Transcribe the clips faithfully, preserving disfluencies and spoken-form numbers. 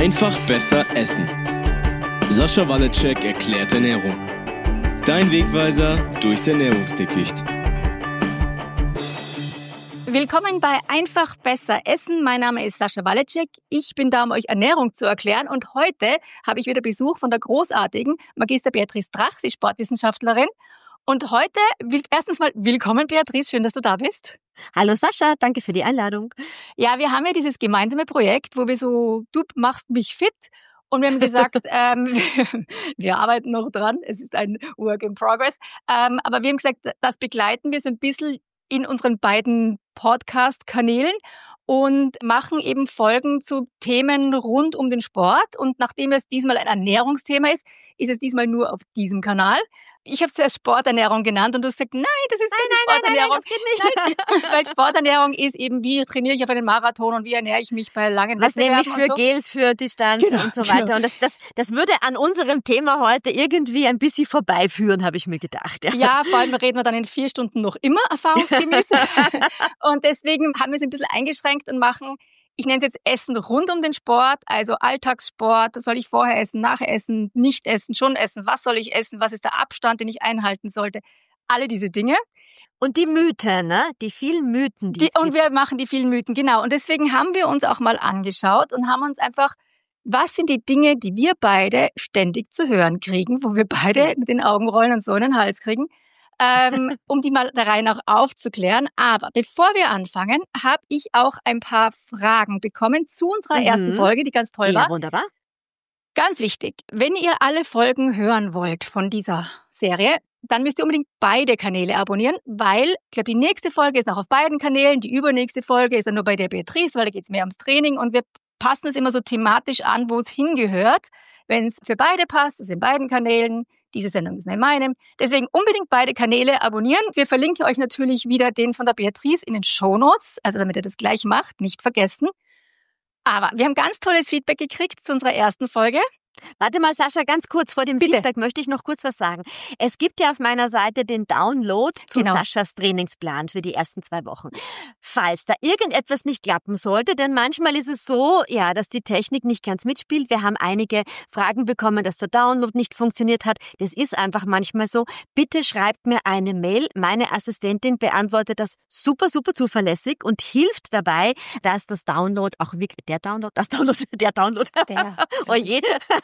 Einfach besser essen. Sascha Waleczek erklärt Ernährung. Dein Wegweiser durchs Ernährungsdickicht. Willkommen bei Einfach besser essen. Mein Name ist Sascha Waleczek. Ich bin da, um euch Ernährung zu erklären. Und heute habe ich wieder Besuch von der großartigen Magister Beatrice Drach. Sie ist Sportwissenschaftlerin. Und heute, erstens mal willkommen Beatrice, schön, dass du da bist. Hallo Sascha, danke für die Einladung. Ja, wir haben ja dieses gemeinsame Projekt, wo wir so, du machst mich fit. Und wir haben gesagt, ähm, wir arbeiten noch dran, es ist ein Work in Progress. Ähm, aber wir haben gesagt, das begleiten wir so ein bisschen in unseren beiden Podcast-Kanälen und machen eben Folgen zu Themen rund um den Sport. Und nachdem es diesmal ein Ernährungsthema ist, ist es diesmal nur auf diesem Kanal. Ich habe es zuerst Sporternährung genannt und du hast gesagt, nein, das ist nein, keine nein, Sporternährung. Nein, nein, das geht nicht. Weil Sporternährung ist eben, wie trainiere ich auf einen Marathon und wie ernähre ich mich bei langen Was Wettbewerben. Was nämlich für so. Gels, für Distanz genau, und so weiter. Genau. Und das, das, das würde an unserem Thema heute irgendwie ein bisschen vorbeiführen, habe ich mir gedacht. Ja, ja, vor allem reden wir dann in vier Stunden noch immer erfahrungsgemäß. Und deswegen haben wir es ein bisschen eingeschränkt und machen, ich nenne es jetzt Essen rund um den Sport, also Alltagssport. Soll ich vorher essen, nachher essen, nicht essen, schon essen? Was soll ich essen? Was ist der Abstand, den ich einhalten sollte? Alle diese Dinge. Und die Mythen, ne? Die vielen Mythen, die, die es gibt. Und wir machen die vielen Mythen, genau. Und deswegen haben wir uns auch mal angeschaut und haben uns einfach, was sind die Dinge, die wir beide ständig zu hören kriegen, wo wir beide mit den Augen rollen und so in den Hals kriegen, ähm, um die mal der Reihe nach aufzuklären. Aber bevor wir anfangen, habe ich auch ein paar Fragen bekommen zu unserer Mhm. ersten Folge, die ganz toll war. Ja, wunderbar. Ganz wichtig, wenn ihr alle Folgen hören wollt von dieser Serie, dann müsst ihr unbedingt beide Kanäle abonnieren, weil, ich glaube, die nächste Folge ist noch auf beiden Kanälen, die übernächste Folge ist dann nur bei der Beatrice, weil da geht es mehr ums Training und wir passen es immer so thematisch an, wo es hingehört. Wenn es für beide passt, ist in beiden Kanälen, diese Sendung ist in meinem. Deswegen unbedingt beide Kanäle abonnieren. Wir verlinken euch natürlich wieder den von der Beatrice in den Shownotes, also damit ihr das gleich macht, nicht vergessen. Aber wir haben ganz tolles Feedback gekriegt zu unserer ersten Folge. Warte mal, Sascha, ganz kurz vor dem Bitte. Feedback möchte ich noch kurz was sagen. Es gibt ja auf meiner Seite den Download zu Genau. Saschas Trainingsplan für die ersten zwei Wochen. Falls da irgendetwas nicht klappen sollte, denn manchmal ist es so, ja, dass die Technik nicht ganz mitspielt. Wir haben einige Fragen bekommen, dass der Download nicht funktioniert hat. Das ist einfach manchmal so. Bitte schreibt mir eine Mail. Meine Assistentin beantwortet das super, super zuverlässig und hilft dabei, dass das Download auch wirklich, der Download, das Download, der Download, Der. oh je,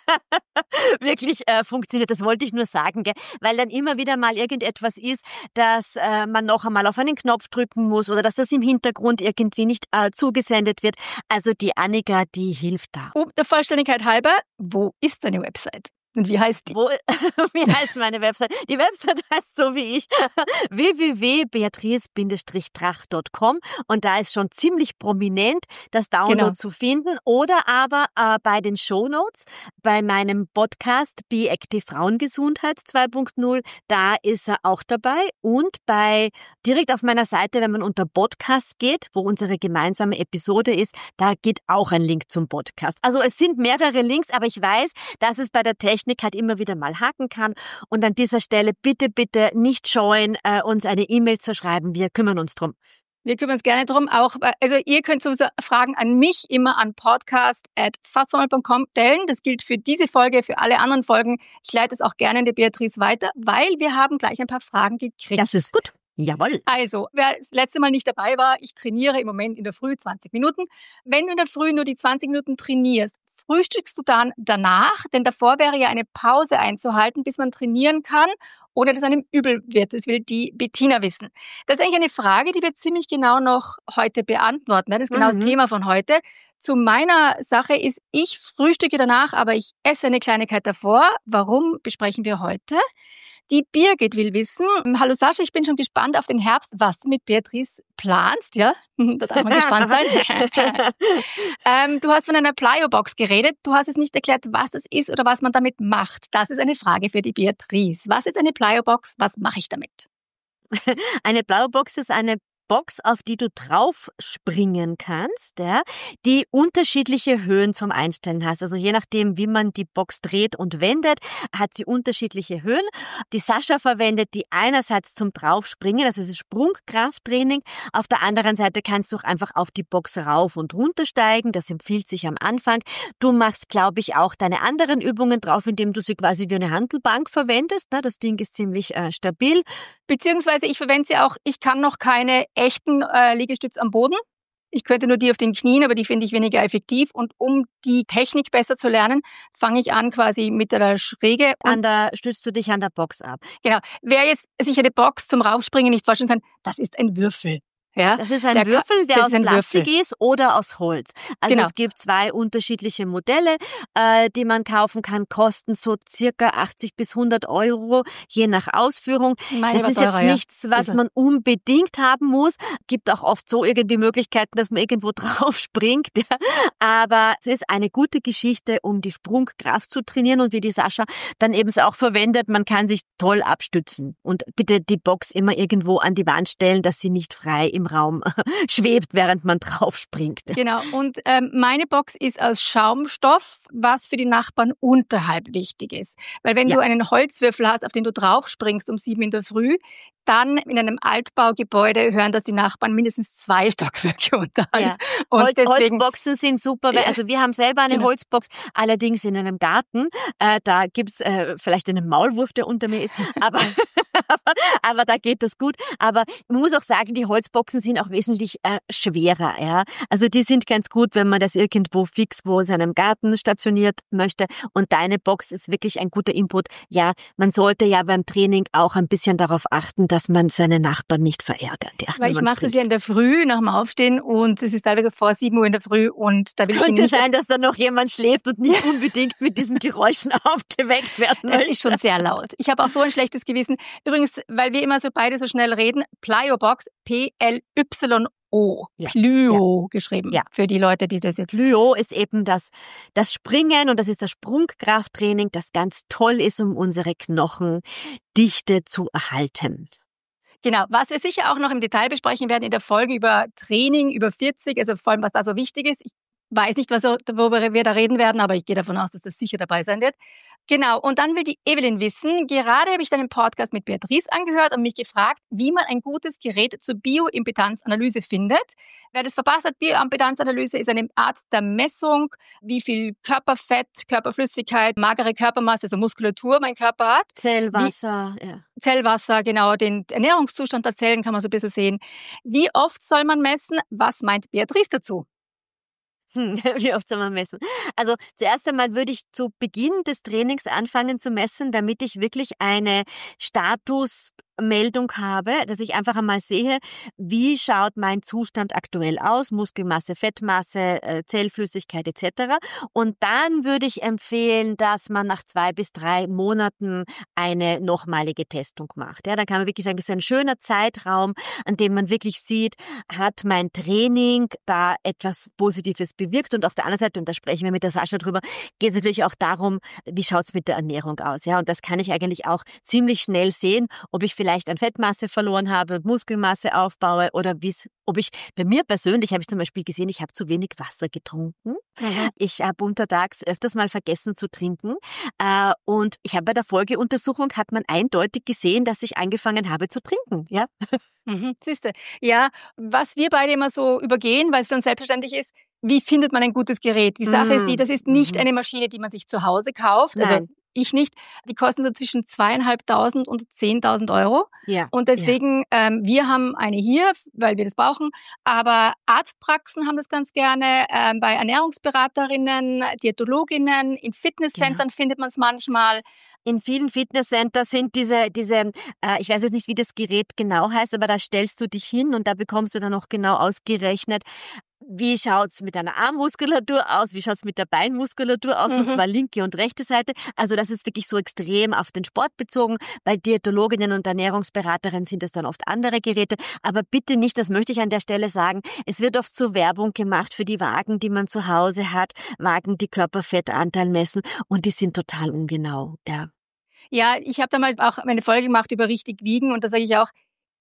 wirklich äh, funktioniert. Das wollte ich nur sagen, gell? Weil dann immer wieder mal irgendetwas ist, dass äh, man noch einmal auf einen Knopf drücken muss oder dass das im Hintergrund irgendwie nicht äh, zugesendet wird. Also die Annika, die hilft da. Um der Vollständigkeit halber, wo ist deine Website? Und wie heißt die? Wo, wie heißt meine Website? Die Website heißt so wie ich, w w w punkt beatrice drach punkt com und da ist schon ziemlich prominent das Download Genau. zu finden oder aber äh, bei den Shownotes, bei meinem Podcast Be Active Frauengesundheit zwei Punkt null, da ist er auch dabei und bei direkt auf meiner Seite, wenn man unter Podcast geht, wo unsere gemeinsame Episode ist, da geht auch ein Link zum Podcast. Also es sind mehrere Links, aber ich weiß, dass es bei der Technik halt immer wieder mal haken kann. Und an dieser Stelle bitte, bitte nicht scheuen, äh, uns eine E-Mail zu schreiben. Wir kümmern uns drum. Wir kümmern uns gerne drum. Auch, also ihr könnt sowieso Fragen an mich immer an podcast at fastformel punkt com stellen. Das gilt für diese Folge, für alle anderen Folgen. Ich leite es auch gerne in die Beatrice weiter, weil wir haben gleich ein paar Fragen gekriegt. Das ist gut. Jawohl. Also, wer das letzte Mal nicht dabei war, ich trainiere im Moment in der Früh zwanzig Minuten. Wenn du in der Früh nur die zwanzig Minuten trainierst, frühstückst du dann danach? Denn davor wäre ja eine Pause einzuhalten, bis man trainieren kann, ohne dass einem übel wird. Das will die Bettina wissen. Das ist eigentlich eine Frage, die wir ziemlich genau noch heute beantworten werden. Das ist genau Mhm. das Thema von heute. Zu meiner Sache ist, ich frühstücke danach, aber ich esse eine Kleinigkeit davor. Warum, besprechen wir heute. Die Birgit will wissen, hallo Sascha, ich bin schon gespannt auf den Herbst, was du mit Beatrice planst, ja? Da darf man gespannt sein. ähm, du hast von einer Plyo-Box geredet, du hast es nicht erklärt, was es ist oder was man damit macht. Das ist eine Frage für die Beatrice. Was ist eine Plyo-Box, was mache ich damit? Eine Plyo-Box ist eine Box, auf die du drauf springen kannst, ja, die unterschiedliche Höhen zum Einstellen hast. Also je nachdem, wie man die Box dreht und wendet, hat sie unterschiedliche Höhen. Die Sascha verwendet die einerseits zum Draufspringen, das ist Sprungkrafttraining. Auf der anderen Seite kannst du auch einfach auf die Box rauf und runter steigen. Das empfiehlt sich am Anfang. Du machst, glaube ich, auch deine anderen Übungen drauf, indem du sie quasi wie eine Hantelbank verwendest. Das Ding ist ziemlich äh, stabil. Beziehungsweise ich verwende sie auch, ich kann noch keine echten äh, Liegestütze am Boden. Ich könnte nur die auf den Knien, aber die finde ich weniger effektiv. Und um die Technik besser zu lernen, fange ich an quasi mit der Schräge. An der stützt du dich an der Box ab. Genau. Wer jetzt sich eine Box zum Raufspringen nicht vorstellen kann, das ist ein Würfel. Ja, das ist ein der Würfel, der aus Plastik Würfel. ist oder aus Holz. Also genau. Es gibt zwei unterschiedliche Modelle, äh, die man kaufen kann, kosten so circa achtzig bis hundert Euro, je nach Ausführung. Meine das ist teurer, jetzt nichts, was ja. man unbedingt haben muss. Gibt auch oft so irgendwie Möglichkeiten, dass man irgendwo drauf springt. Ja. Aber es ist eine gute Geschichte, um die Sprungkraft zu trainieren und wie die Sascha dann eben auch verwendet, man kann sich toll abstützen. Und bitte die Box immer irgendwo an die Wand stellen, dass sie nicht frei im Raum schwebt, während man drauf springt. Genau, und ähm, meine Box ist aus Schaumstoff, was für die Nachbarn unterhalb wichtig ist. Weil wenn ja. du einen Holzwürfel hast, auf den du drauf springst um sieben in der Früh, dann in einem Altbaugebäude hören das die Nachbarn mindestens zwei Stockwerke unterhalb. Ja. Und Holz, deswegen, Holzboxen sind super. Weil, also wir haben selber eine genau. Holzbox, allerdings in einem Garten. Äh, da gibt's äh, vielleicht einen Maulwurf, der unter mir ist. Aber, aber, aber da geht das gut. Aber man muss auch sagen, die Holzboxen sind auch wesentlich äh, schwerer. Ja, also die sind ganz gut, wenn man das irgendwo fix wo in seinem Garten stationiert möchte. Und deine Box ist wirklich ein guter Input. Ja, man sollte ja beim Training auch ein bisschen darauf achten, dass man seine Nachbarn nicht verärgert. Ja, weil ich mache das ja in der Früh nach dem Aufstehen und es ist teilweise vor sieben Uhr in der Früh und da will es ich könnte nicht sein, dass da noch jemand schläft und nicht unbedingt mit diesen Geräuschen aufgeweckt werden Das möchte. ist schon sehr laut. Ich habe auch so ein schlechtes Gewissen. Übrigens, weil wir immer so beide so schnell reden, Plyo-Box, P L Y O, ja. Plyo ja. geschrieben, ja. für die Leute, die das jetzt... Plyo ist eben das, das Springen und das ist das Sprungkrafttraining, das ganz toll ist, um unsere Knochendichte zu erhalten. Genau, was wir sicher auch noch im Detail besprechen werden in der Folge über Training, über vierzig, also vor allem, was da so wichtig ist. Ich weiß nicht, was, worüber wir da reden werden, aber ich gehe davon aus, dass das sicher dabei sein wird. Genau, und dann will die Evelyn wissen, gerade habe ich deinen Podcast mit Beatrice angehört und mich gefragt, wie man ein gutes Gerät zur Bioimpedanzanalyse findet. Wer das verpasst hat, Bioimpedanzanalyse ist eine Art der Messung, wie viel Körperfett, Körperflüssigkeit, magere Körpermasse, also Muskulatur mein Körper hat. Zellwasser, wie, ja. Zellwasser, genau, den Ernährungszustand der Zellen kann man so ein bisschen sehen. Wie oft soll man messen? Was meint Beatrice dazu? Hm, wie oft soll man messen? Also zuerst einmal würde ich zu Beginn des Trainings anfangen zu messen, damit ich wirklich eine Statusmeldung habe, dass ich einfach einmal sehe, wie schaut mein Zustand aktuell aus, Muskelmasse, Fettmasse, Zellflüssigkeit et cetera. Und dann würde ich empfehlen, dass man nach zwei bis drei Monaten eine nochmalige Testung macht. Ja, dann kann man wirklich sagen, es ist ein schöner Zeitraum, an dem man wirklich sieht, hat mein Training da etwas Positives bewirkt. Und auf der anderen Seite, und da sprechen wir mit der Sascha drüber, geht es natürlich auch darum, wie schaut's mit der Ernährung aus. Ja, und das kann ich eigentlich auch ziemlich schnell sehen, ob ich vielleicht an Fettmasse verloren habe, Muskelmasse aufbaue oder wie's, ob ich, bei mir persönlich habe ich zum Beispiel gesehen, ich habe zu wenig Wasser getrunken. Mhm. Ich habe untertags öfters mal vergessen zu trinken. Äh, und ich habe bei der Folgeuntersuchung hat man eindeutig gesehen, dass ich angefangen habe zu trinken. Ja. Mhm, siehste. Ja, was wir beide immer so übergehen, weil es für uns selbstverständlich ist, wie findet man ein gutes Gerät? Die Sache mm. ist die, das ist nicht mm. eine Maschine, die man sich zu Hause kauft. Nein. Also ich nicht. Die kosten so zwischen zweieinhalbtausend und zehntausend Euro. Ja. Und deswegen, ja. ähm, wir haben eine hier, weil wir das brauchen. Aber Arztpraxen haben das ganz gerne. Ähm, bei Ernährungsberaterinnen, Diätologinnen, in Fitnesscentern genau. findet man es manchmal. In vielen Fitnesscentern sind diese, diese, äh, ich weiß jetzt nicht, wie das Gerät genau heißt, aber da stellst du dich hin und da bekommst du dann auch genau ausgerechnet, wie schaut's mit deiner Armmuskulatur aus, wie schaut's mit der Beinmuskulatur aus, mhm. und zwar linke und rechte Seite. Also das ist wirklich so extrem auf den Sport bezogen. Bei Diätologinnen und Ernährungsberaterinnen sind das dann oft andere Geräte. Aber bitte nicht, das möchte ich an der Stelle sagen, es wird oft so Werbung gemacht für die Wagen, die man zu Hause hat, Wagen, die Körperfettanteil messen und die sind total ungenau. Ja, ja ich habe damals auch eine Folge gemacht über richtig wiegen und da sage ich auch,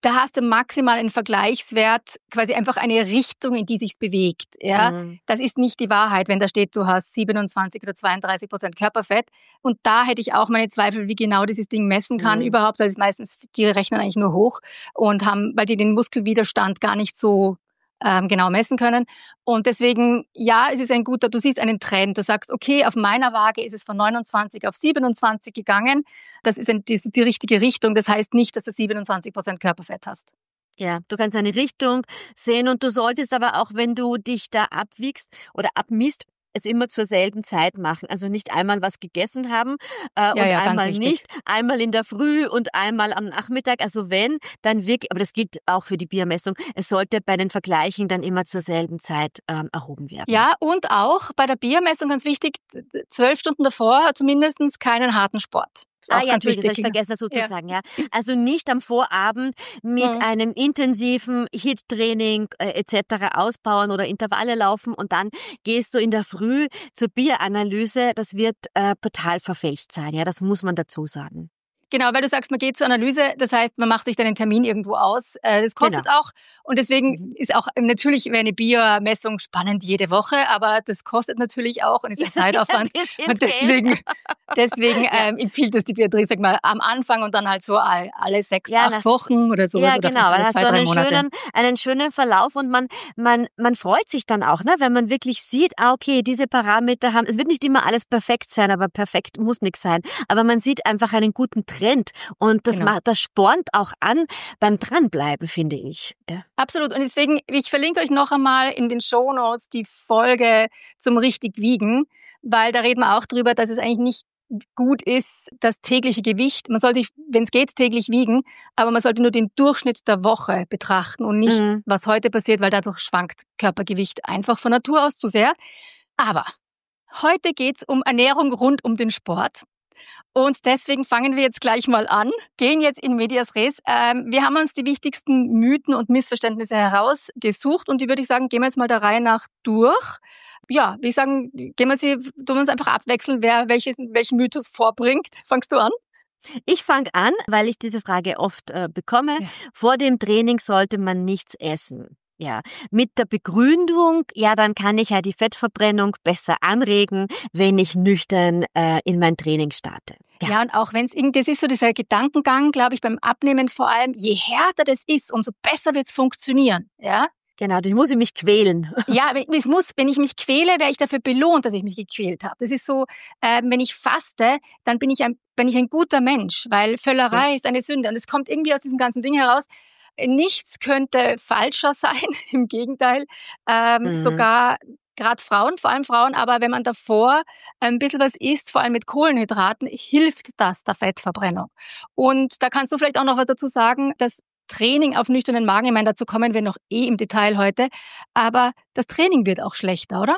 da hast du maximal einen Vergleichswert, quasi einfach eine Richtung, in die sich's bewegt. Ja, mhm. Das ist nicht die Wahrheit, wenn da steht, du hast siebenundzwanzig oder zweiunddreißig Prozent Körperfett. Und da hätte ich auch meine Zweifel, wie genau dieses Ding messen kann mhm. überhaupt, weil es meistens, die rechnen eigentlich nur hoch und haben, weil die den Muskelwiderstand gar nicht so ähm, genau messen können. Und deswegen, ja, es ist ein guter, du siehst einen Trend. Du sagst, okay, auf meiner Waage ist es von neunundzwanzig auf siebenundzwanzig gegangen. Das ist, ein, das ist die richtige Richtung. Das heißt nicht, dass du siebenundzwanzig Prozent Körperfett hast. Ja, du kannst eine Richtung sehen und du solltest aber auch, wenn du dich da abwiegst oder abmisst, es immer zur selben Zeit machen. Also nicht einmal was gegessen haben äh, ja, und ja, einmal nicht, einmal in der Früh und einmal am Nachmittag. Also wenn, dann wirklich, aber das gilt auch für die Biermessung, es sollte bei den Vergleichen dann immer zur selben Zeit ähm, erhoben werden. Ja, und auch bei der Biermessung ganz wichtig, zwölf Stunden davor zumindest keinen harten Sport. Ah ja, natürlich, das habe ich vergessen dazu zu sagen, ja. Also nicht am Vorabend mit mhm. einem intensiven H I I T-Training äh, et cetera auspowern oder Intervalle laufen und dann gehst du in der Früh zur Bieranalyse. Das wird äh, total verfälscht sein, ja, das muss man dazu sagen. Genau, weil du sagst, man geht zur Analyse, das heißt, man macht sich dann einen Termin irgendwo aus. Das kostet genau. auch und deswegen ist auch, natürlich wäre eine Biermessung spannend jede Woche, aber das kostet natürlich auch und ist ein ja, Zeitaufwand. Ja, und deswegen, deswegen ja. ähm, empfiehlt es die Beatrice, sag mal, am Anfang und dann halt so alle sechs, ja, acht Wochen oder so. Ja, oder genau, alle da hast zwei, du einen drei schönen, einen schönen Verlauf und man, man, man freut sich dann auch, ne, wenn man wirklich sieht, ah, okay, diese Parameter haben, es wird nicht immer alles perfekt sein, aber perfekt muss nichts sein, aber man sieht einfach einen guten Trend und das, genau. macht, das spornt auch an beim Dranbleiben, finde ich. Ja. Absolut. Und deswegen, ich verlinke euch noch einmal in den Shownotes die Folge zum richtig Wiegen, weil da reden wir auch drüber, dass es eigentlich nicht gut ist, das tägliche Gewicht. Man sollte sich, wenn es geht, täglich wiegen, aber man sollte nur den Durchschnitt der Woche betrachten und nicht, mhm. was heute passiert, weil dadurch schwankt Körpergewicht einfach von Natur aus zu sehr. Aber heute geht's um Ernährung rund um den Sport. Und deswegen fangen wir jetzt gleich mal an, gehen jetzt in medias res. Ähm, wir haben uns die wichtigsten Mythen und Missverständnisse herausgesucht und die würde ich sagen, gehen wir jetzt mal der Reihe nach durch. Ja, wie sagen, gehen wir sie, tun wir uns einfach abwechseln, wer welche, welchen Mythos vorbringt. Fangst du an? Ich fange an, weil ich diese Frage oft äh, bekomme. Ja. Vor dem Training sollte man nichts essen. Ja, mit der Begründung, ja, dann kann ich ja die Fettverbrennung besser anregen, wenn ich nüchtern äh, in mein Training starte. Ja, ja und auch wenn es irgendwie, das ist so dieser Gedankengang, glaube ich, beim Abnehmen vor allem, je härter das ist, umso besser wird's funktionieren, ja. Genau, ich muss mich quälen. Ja, es muss, wenn ich mich quäle, werde ich dafür belohnt, dass ich mich gequält habe. Das ist so, äh, wenn ich faste, dann bin ich ein, bin ich ein guter Mensch, weil Völlerei ja. ist eine Sünde und es kommt irgendwie aus diesem ganzen Ding heraus. Nichts könnte falscher sein, im Gegenteil. Ähm, mhm. Sogar gerade Frauen, vor allem Frauen, aber wenn man davor ein bisschen was isst, vor allem mit Kohlenhydraten, hilft das der Fettverbrennung. Und da kannst du vielleicht auch noch was dazu sagen, dass Training auf nüchternen Magen, ich meine, dazu kommen wir noch eh im Detail heute, aber das Training wird auch schlechter, oder?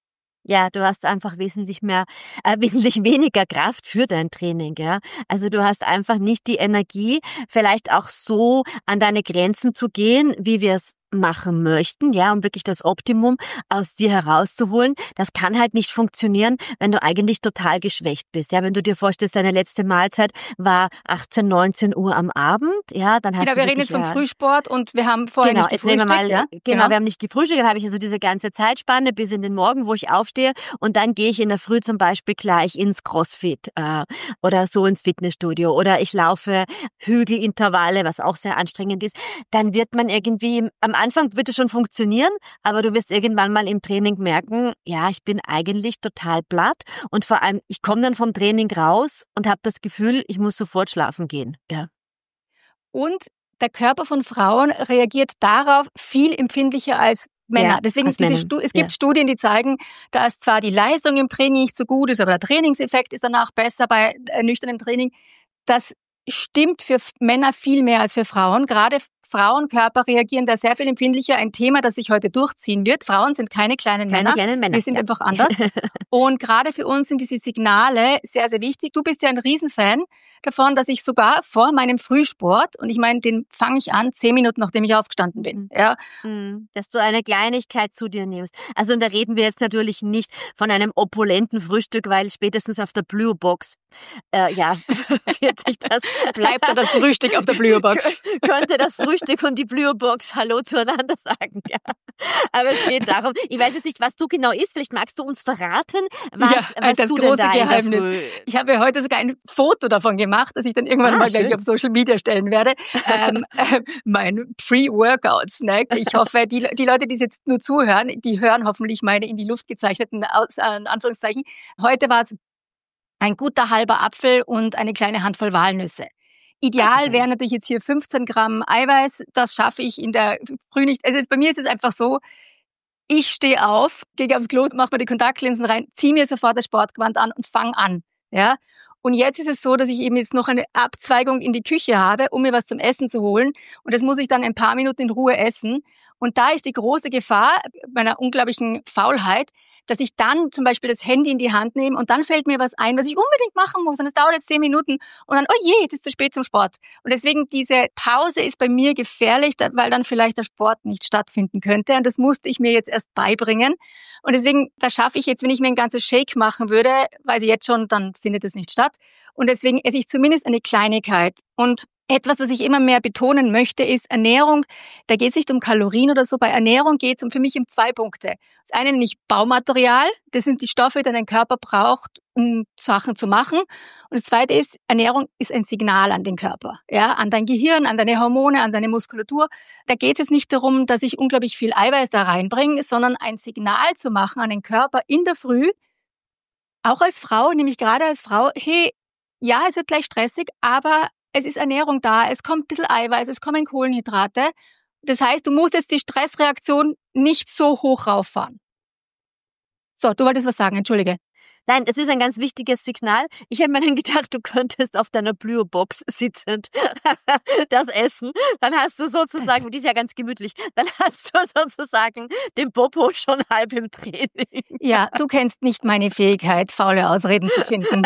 Ja, du hast einfach wesentlich mehr, äh, wesentlich weniger Kraft für dein Training, ja. Also du hast einfach nicht die Energie, vielleicht auch so an deine Grenzen zu gehen, wie wir es machen möchten, ja, um wirklich das Optimum aus dir herauszuholen. Das kann halt nicht funktionieren, wenn du eigentlich total geschwächt bist. Ja, wenn du dir vorstellst, deine letzte Mahlzeit war achtzehn, neunzehn Uhr am Abend, ja, dann hast genau, du wir reden jetzt vom ja, Frühsport und wir haben vorher genau, nicht gefrühstückt. Genau, jetzt nehmen wir mal, ja? genau, genau, wir haben nicht gefrühstückt, dann habe ich also diese ganze Zeitspanne bis in den Morgen, wo ich aufstehe und dann gehe ich in der Früh zum Beispiel gleich ins Crossfit äh, oder so ins Fitnessstudio oder ich laufe Hügelintervalle, was auch sehr anstrengend ist. Dann wird man irgendwie am Anfang wird es schon funktionieren, aber du wirst irgendwann mal im Training merken, ja, ich bin eigentlich total platt und vor allem, ich komme dann vom Training raus und habe das Gefühl, ich muss sofort schlafen gehen. Ja. Und der Körper von Frauen reagiert darauf viel empfindlicher als Männer. Ja, Deswegen diese Stu- es gibt ja. Studien, die zeigen, dass zwar die Leistung im Training nicht so gut ist, aber der Trainingseffekt ist danach besser bei äh, nüchternem Training. Das stimmt für Männer viel mehr als für Frauen. Gerade Frauenkörper reagieren da sehr viel empfindlicher. Ein Thema, das sich heute durchziehen wird. Frauen sind keine kleinen keine Männer. Kleinen Männer. Wir sind ja. einfach anders. Und gerade für uns sind diese Signale sehr, sehr wichtig. Du bist ja ein Riesenfan davon, dass ich sogar vor meinem Frühsport, und ich meine, den fange ich an, zehn Minuten, nachdem ich aufgestanden bin. Ja. Dass du eine Kleinigkeit zu dir nimmst. Also und da reden wir jetzt natürlich nicht von einem opulenten Frühstück, weil spätestens auf der Blue Box Äh, ja, wird sich das... Bleibt da das Frühstück auf der Blüherbox? Könnte das Frühstück und die Blüherbox Hallo zueinander sagen, ja. Aber es geht darum, ich weiß jetzt nicht, was du genau isst, vielleicht magst du uns verraten, was, ja, was das du große denn da Geheimnis. in der Früh... Ich habe heute sogar ein Foto davon gemacht, das ich dann irgendwann Ah, mal schön. gleich auf Social Media stellen werde. ähm, äh, mein Pre-Workout-Snack. Ich hoffe, die, die Leute, die jetzt nur zuhören, die hören hoffentlich meine in die Luft gezeichneten Aus, äh, Anführungszeichen. Heute war es ein guter halber Apfel und eine kleine Handvoll Walnüsse. Ideal wäre natürlich jetzt hier fünfzehn Gramm Eiweiß. Das schaffe ich in der Früh nicht. Also bei mir ist es einfach so, ich stehe auf, gehe aufs Klo, mache mir die Kontaktlinsen rein, ziehe mir sofort das Sportgewand an und fange an. Ja? Und jetzt ist es so, dass ich eben jetzt noch eine Abzweigung in die Küche habe, um mir was zum Essen zu holen. Und das muss ich dann ein paar Minuten in Ruhe essen. Und da ist die große Gefahr meiner unglaublichen Faulheit, dass ich dann zum Beispiel das Handy in die Hand nehme und dann fällt mir was ein, was ich unbedingt machen muss. Und es dauert jetzt zehn Minuten und dann, oh je, jetzt ist es zu spät zum Sport. Und deswegen diese Pause ist bei mir gefährlich, weil dann vielleicht der Sport nicht stattfinden könnte. Und das musste ich mir jetzt erst beibringen. Und deswegen, da schaffe ich jetzt, wenn ich mir ein ganzes Shake machen würde, weiß ich jetzt schon, dann findet es nicht statt. Und deswegen esse ich zumindest eine Kleinigkeit. Und etwas, was ich immer mehr betonen möchte, ist Ernährung. Da geht es nicht um Kalorien oder so. Bei Ernährung geht es um für mich um zwei Punkte. Das eine nämlich Baumaterial. Das sind die Stoffe, die dein Körper braucht, um Sachen zu machen. Und das zweite ist, Ernährung ist ein Signal an den Körper, ja, an dein Gehirn, an deine Hormone, an deine Muskulatur. Da geht es nicht darum, dass ich unglaublich viel Eiweiß da reinbringe, sondern ein Signal zu machen an den Körper in der Früh, auch als Frau, nämlich gerade als Frau, hey, ja, es wird gleich stressig, aber es ist Ernährung da, es kommt ein bisschen Eiweiß, es kommen Kohlenhydrate. Das heißt, du musst jetzt die Stressreaktion nicht so hoch rauffahren. So, du wolltest was sagen, entschuldige. Nein, das ist ein ganz wichtiges Signal. Ich habe mir dann gedacht, du könntest auf deiner Blüherbox sitzend das essen. Dann hast du sozusagen, die ist ja ganz gemütlich, dann hast du sozusagen den Popo schon halb im Training. Ja, du kennst nicht meine Fähigkeit, faule Ausreden zu finden.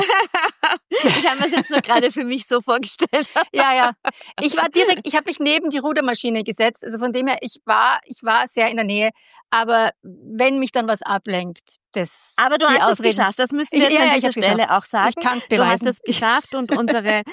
Ich habe mir das jetzt nur gerade für mich so vorgestellt. Ja, ja. Ich war direkt, ich habe mich neben die Rudermaschine gesetzt. Also von dem her, ich war, ich war sehr in der Nähe. Aber wenn mich dann was ablenkt, das. Aber du hast Ausreden. es geschafft. Das müssen wir jetzt ich, ja, an ja, dieser Stelle geschafft. auch sagen. Ich kann's beweisen. Du hast beweisen. es geschafft und unsere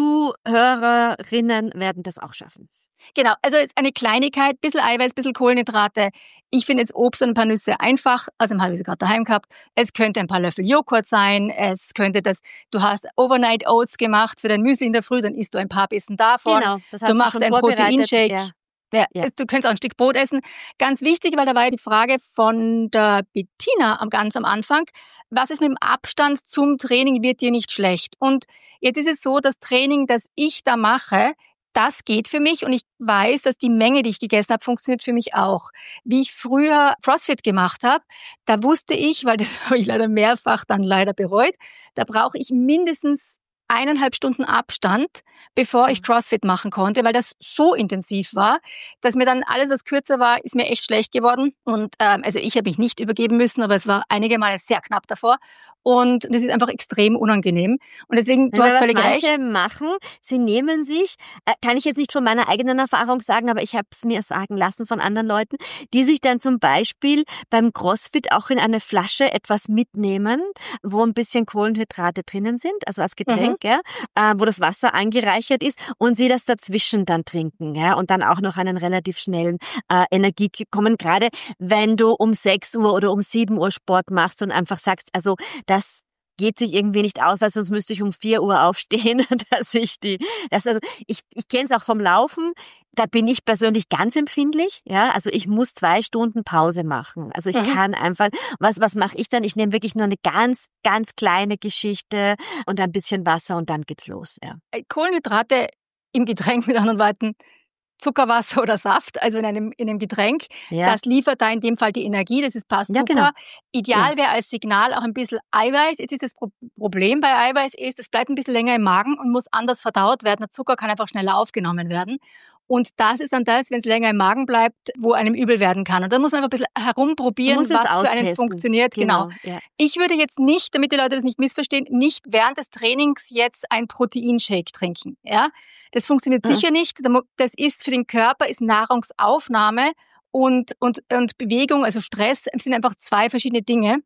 Zuhörerinnen werden das auch schaffen. Genau, also jetzt eine Kleinigkeit, bisschen Eiweiß, bisschen Kohlenhydrate. Ich finde jetzt Obst und ein paar Nüsse einfach, also habe ich sie gerade daheim gehabt. Es könnte ein paar Löffel Joghurt sein, es könnte das, du hast Overnight Oats gemacht für dein Müsli in der Früh, dann isst du ein paar Bissen davon. Genau, das hast du du machst schon einen Proteinshake. Ja. Ja, Ja. Du könntest auch ein Stück Brot essen. Ganz wichtig, weil da war ja die Frage von der Bettina am ganz am Anfang. Was ist mit dem Abstand zum Training, wird dir nicht schlecht? Und jetzt ist es so, das Training, das ich da mache, das geht für mich und ich weiß, dass die Menge, die ich gegessen habe, funktioniert für mich auch. Wie ich früher CrossFit gemacht habe, da wusste ich, weil das habe ich leider mehrfach dann leider bereut, da brauche ich mindestens eineinhalb Stunden Abstand, bevor ich CrossFit machen konnte, weil das so intensiv war, dass mir dann alles, was kürzer war, ist mir echt schlecht geworden. Und ähm, also ich habe mich nicht übergeben müssen, aber es war einige Male sehr knapp davor. Und das ist einfach extrem unangenehm. Und deswegen, du Weil hast völlig was recht. manche machen, sie nehmen sich, äh, kann ich jetzt nicht von meiner eigenen Erfahrung sagen, aber ich habe es mir sagen lassen von anderen Leuten, die sich dann zum Beispiel beim CrossFit auch in eine Flasche etwas mitnehmen, wo ein bisschen Kohlenhydrate drinnen sind, also als Getränk, Mhm. ja, äh, wo das Wasser angereichert ist und sie das dazwischen dann trinken, ja, und dann auch noch einen relativ schnellen äh, Energie kommen, gerade wenn du um sechs Uhr oder um sieben Uhr Sport machst und einfach sagst, also das geht sich irgendwie nicht aus, weil sonst müsste ich um vier Uhr aufstehen, dass ich die, das also ich ich kenne es auch vom Laufen, da bin ich persönlich ganz empfindlich, ja, also ich muss zwei Stunden Pause machen, also ich Mhm. kann einfach, was was mache ich dann? Ich nehme wirklich nur eine ganz ganz kleine Geschichte und ein bisschen Wasser und dann geht's los, ja. Kohlenhydrate im Getränk mit anderen Worten, Zuckerwasser oder Saft, also in einem, in einem Getränk, Ja. das liefert da in dem Fall die Energie, das ist passt Ja, super. genau. Ideal Ja. wäre als Signal auch ein bisschen Eiweiß. Jetzt ist das Pro- Problem bei Eiweiß ist, es bleibt ein bisschen länger im Magen und muss anders verdaut werden. Der Zucker kann einfach schneller aufgenommen werden. Und das ist dann das, wenn es länger im Magen bleibt, wo einem übel werden kann. Und da muss man einfach ein bisschen herumprobieren, Man muss was es für einen austesten. funktioniert. Genau. Ja. Ich würde jetzt nicht, damit die Leute das nicht missverstehen, nicht während des Trainings jetzt ein Proteinshake trinken. Ja, das funktioniert Ja. sicher nicht. Das ist für den Körper ist Nahrungsaufnahme und und und Bewegung, also Stress, sind einfach zwei verschiedene Dinge.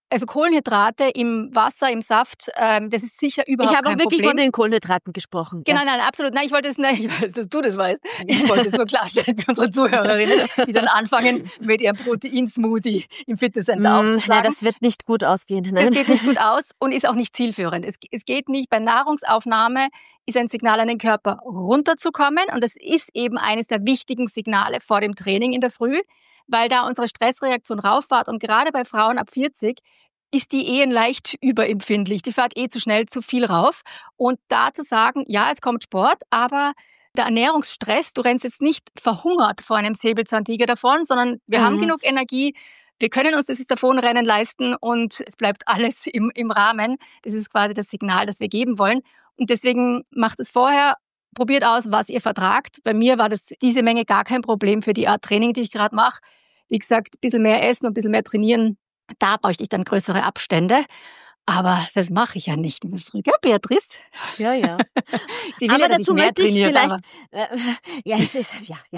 Also Kohlenhydrate im Wasser, im Saft, ähm, das ist sicher überhaupt ich kein Problem. Ich habe wirklich von den Kohlenhydraten gesprochen. Genau, ja. nein, absolut. Nein, ich wollte es nicht, ich weiß, dass du das weißt. Ich wollte es nur klarstellen für unsere Zuhörerinnen, die dann anfangen, mit ihrem Proteinsmoothie im Fitnesscenter Mm, aufzuschlagen. Nein, das wird nicht gut ausgehen. Das geht nicht gut aus und ist auch nicht zielführend. Es, es geht nicht, bei Nahrungsaufnahme ist ein Signal an den Körper runterzukommen und das ist eben eines der wichtigen Signale vor dem Training in der Früh, weil da unsere Stressreaktion rauffahrt und gerade bei Frauen ab vierzig ist die eh leicht überempfindlich. Die fährt eh zu schnell zu viel rauf. Und da zu sagen, ja, es kommt Sport, aber der Ernährungsstress, du rennst jetzt nicht verhungert vor einem Säbelzahntiger davon, sondern wir mhm. haben genug Energie, wir können uns das Davonrennen leisten und es bleibt alles im, im Rahmen. Das ist quasi das Signal, das wir geben wollen. Und deswegen macht es vorher, probiert aus, was ihr vertragt. Bei mir war das diese Menge gar kein Problem für die Art Training, die ich gerade mache. Wie gesagt, ein bisschen mehr essen und ein bisschen mehr trainieren. Da bräuchte ich dann größere Abstände. Aber das mache ich ja nicht in der Früh, gell, Beatrice? Ja, ja. Sie will aber ja, dass dazu ich mehr möchte ich trainiere, vielleicht, aber äh, ja, es ist, ja, ja.